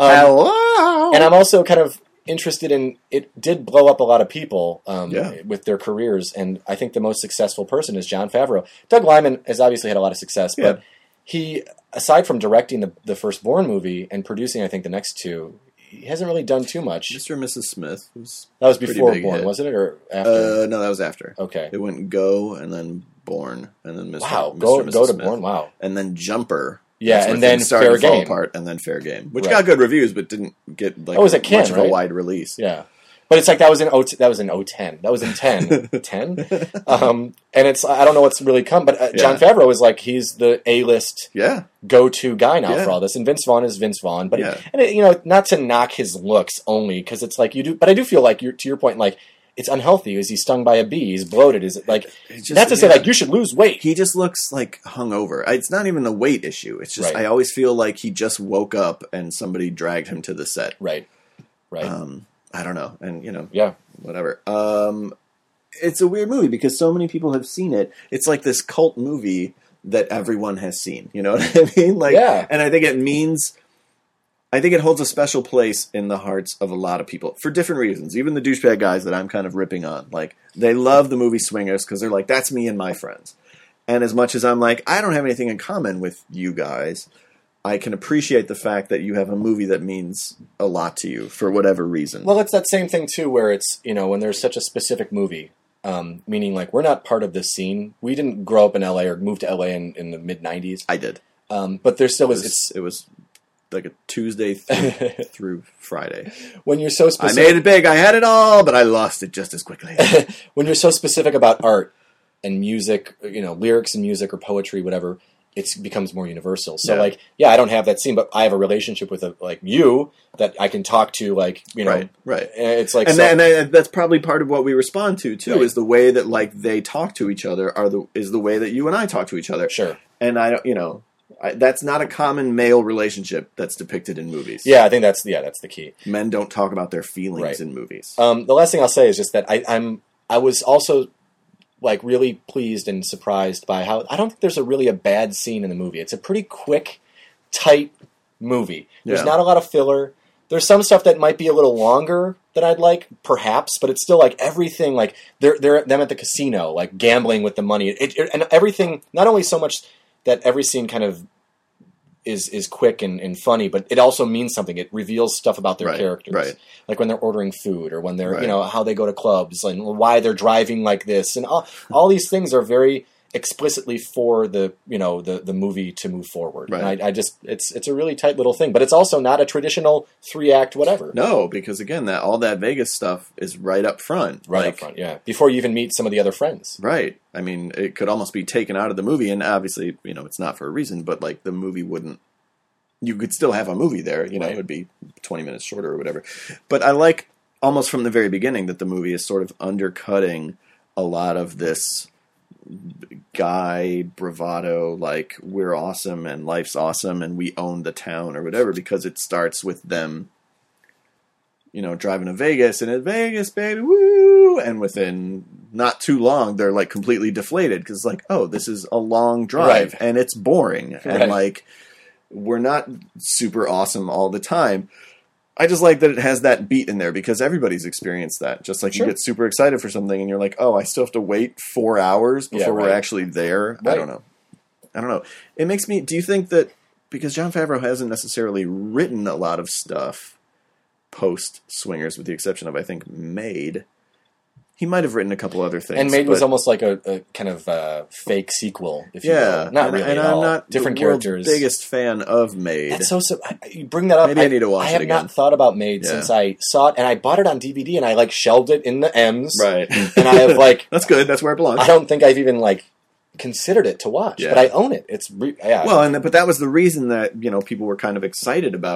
Hello. And I'm also kind of interested in, it did blow up a lot of people um, Yeah. with their careers, and I think the most successful person is Jon Favreau. Doug Liman has obviously had a lot of success, Yeah. but he, aside from directing the, the first Bourne movie and producing, I think, the next two, he hasn't really done too much. Mister and Missus Smith was That was pretty before big Bourne, hit. wasn't it, or after? Uh, no, that was after. Okay. It went Go and then Born and then Mister Wow, Mister go and go Missus to Smith. Bourne, wow. And then Jumper. Yeah, That's and when then things started Fair to fall Game. apart, and then Fair Game, which Right. got good reviews, but didn't get like Oh, it was at Cannes, much of a right? wide release. Yeah. But it's like that was in oh, that was in oh ten. That was in ten. ten? Um, and it's I don't know what's really come, but uh, Jon Yeah. Favreau is like he's the A-list Yeah, go-to guy now Yeah. for all this, and Vince Vaughn is Vince Vaughn. But Yeah. and it, you know, not to knock his looks only because it's like you do, but I do feel like you're to your point, like it's unhealthy. Is he stung by a bee? He's bloated. Is it like It's just- not to say yeah. like you should lose weight? he just looks like hungover. It's not even a weight issue. It's just Right. I always feel like he just woke up and somebody dragged him to the set. Right, right, Um, I don't know, and you know, yeah, whatever. Um, it's a weird movie because so many people have seen it. It's like this cult movie that everyone has seen. You know what I mean? Like, Yeah. and I think it means, I think it holds a special place in the hearts of a lot of people for different reasons. Even the douchebag guys that I'm kind of ripping on, like they love the movie Swingers because they're like, that's me and my friends. And as much as I'm like, I don't have anything in common with you guys, I can appreciate the fact that you have a movie that means a lot to you for whatever reason. Well, it's that same thing too, where it's you know when there's such a specific movie, um, meaning like we're not part of this scene. We didn't grow up in L A or move to L A in, in the mid nineties, I did. um, but there still It is. was, It's it was like a Tuesday through, through Friday. when you're so I specific. made it big. I had it all, but I lost it just as quickly. when you're so specific about art and music, you know, lyrics and music or poetry, whatever, it becomes more universal. So, Yeah. like, yeah, I don't have that scene, but I have a relationship with a, like you that I can talk to, like, you know, Right, right. It's like, And, so- that, and that, that's probably part of what we respond to too. Right. Is the way that like they talk to each other are the is the way that you and I talk to each other. sure, And I don't, you know, I, that's not a common male relationship that's depicted in movies. yeah, I think that's yeah, that's the key. Men don't talk about their feelings Right. in movies. Um, the last thing I'll say is just that I, I'm I was also like really pleased and surprised by how I don't think there's a really a bad scene in the movie. It's a pretty quick, tight movie. There's Yeah. not a lot of filler. There's some stuff that might be a little longer than I'd like, perhaps, but it's still like everything. Like they're they're them at the casino, like gambling with the money, it, it, and everything. Not only so much that every scene kind of is is quick and, and funny, but it also means something. It reveals stuff about their Right, characters, right. like when they're ordering food or when they're Right. you know how they go to clubs and why they're driving like this, and all all these things are very explicitly for the you know the the movie to move forward. Right. And I, I just it's it's a really tight little thing, but it's also not a traditional three act whatever. No, because again, that all that Vegas stuff is right up front. Right like, up front, yeah. Before you even meet some of the other friends. Right. I mean, it could almost be taken out of the movie, and obviously, you know, it's not for a reason, but like the movie wouldn't. You could still have a movie there, you know, Right. it would be twenty minutes shorter or whatever. But I like almost from the very beginning that the movie is sort of undercutting a lot of this guy bravado, like we're awesome and life's awesome and we own the town or whatever, because it starts with them, you know, driving to Vegas and at Vegas, baby, woo! And within not too long, they're like completely deflated because like, oh, this is a long drive Right. and it's boring and Right. like we're not super awesome all the time. I just like that it has that beat in there because everybody's experienced that. Just like Sure. you get super excited for something and you're like, oh, I still have to wait four hours before Yeah, we're right. actually there. I Right. don't know. I don't know. It makes me. Do you think that because Jon Favreau hasn't necessarily written a lot of stuff post Swingers, with the exception of I think Made, he might have written a couple other things. And Made was but- almost like a, a kind of uh, fake sequel, if you yeah, will. Not and, really and at I'm all. not Different the world's characters. biggest fan of Made. That's so. so I, you bring that up. Maybe I need to watch I it have again. not thought about Made Yeah. since I saw it, and I bought it on D V D, and I like shelved it in the M's. Right, And I have like, that's good. That's where it belongs. I don't think I've even like considered it to watch, Yeah. but I own it. It's re- yeah. Well, and but that was the reason that you know people were kind of excited about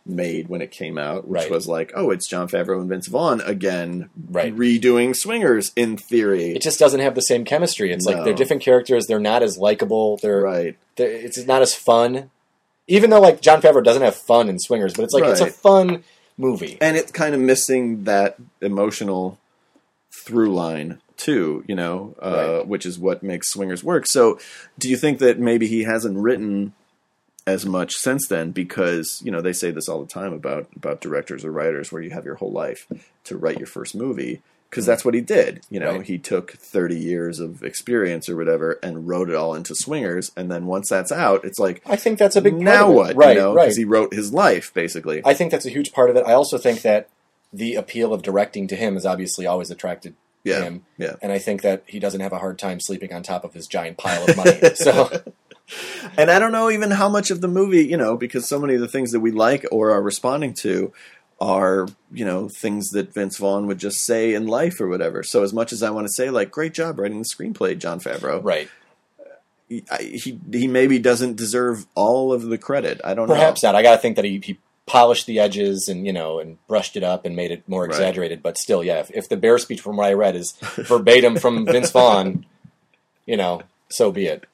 made when it came out, which Right. was like, oh, it's Jon Favreau and Vince Vaughn again, Right. redoing Swingers in theory. It just doesn't have the same chemistry. It's No. like they're different characters. They're not as likable. They're, right. they're it's not as fun. Even though like Jon Favreau doesn't have fun in Swingers, but it's like it's a Right. fun movie. And it's kind of missing that emotional through line too, you know, uh, Right. which is what makes Swingers work. So, do you think that maybe he hasn't written as much since then because, you know, they say this all the time about about directors or writers where you have your whole life to write your first movie because that's what he did. You know, Right. he took thirty years of experience or whatever and wrote it all into Swingers, and then once that's out, it's like, I think that's a big part now of it. what? Right, you know, right. because he wrote his life basically. I think that's a huge part of it. I also think that the appeal of directing to him is obviously always attracted Yeah, to him. yeah. And I think that he doesn't have a hard time sleeping on top of his giant pile of money. So And I don't know even how much of the movie, you know, because so many of the things that we like or are responding to are, you know, things that Vince Vaughn would just say in life or whatever. So as much as I want to say, like, great job writing the screenplay, Jon Favreau, right. he, I- he he maybe doesn't deserve all of the credit. I don't Perhaps know. not. I got to think that he, he polished the edges and, you know, and brushed it up and made it more Right. exaggerated. But still, yeah, if, if the Bear speech from what I read is verbatim from Vince Vaughn, you know, so be it.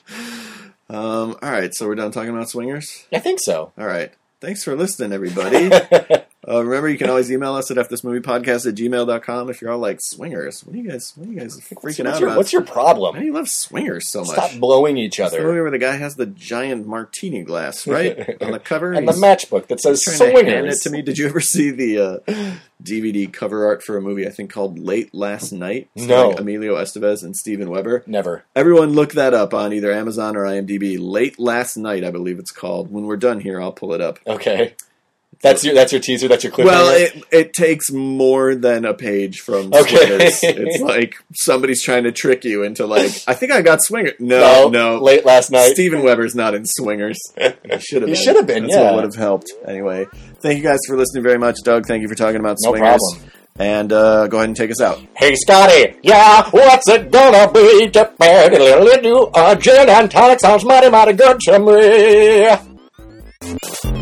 Um, all right, so we're done talking about Swingers? I think so. All right. Thanks for listening, everybody. Uh, remember, you can always email us at f this movie podcast at gmail dot com if you're all like, Swingers? What are you guys, what are you guys freaking What's out your, about? what's your Why do problem? you love Swingers so much? Stop blowing each It's the movie other. where the guy has the giant martini glass, right? On the cover. And the He's matchbook that says trying to hand it Swingers. to me. Did you ever see the uh, D V D cover art for a movie I think called Late Last Night? starring No. Emilio Estevez and Steven Weber. Never. Everyone look that up on either Amazon or IMDb. Late Last Night, I believe it's called. When we're done here, I'll pull it up. Okay. That's your that's your teaser. That's your cliffhanger. Well, it it takes more than a page from Okay. Swingers. It's like somebody's trying to trick you into like, I think I got Swingers. No, no. Late last night. Steven Weber's not in Swingers. He should have He been. should have been, That's yeah. what would have helped. Anyway, thank you guys for listening very much. Doug, thank you for talking about No Swingers. problem. And uh, go ahead and take us out. Hey, Scotty. Yeah, what's it gonna be to pair a little do? A gin and tonic sounds mighty, mighty good to me.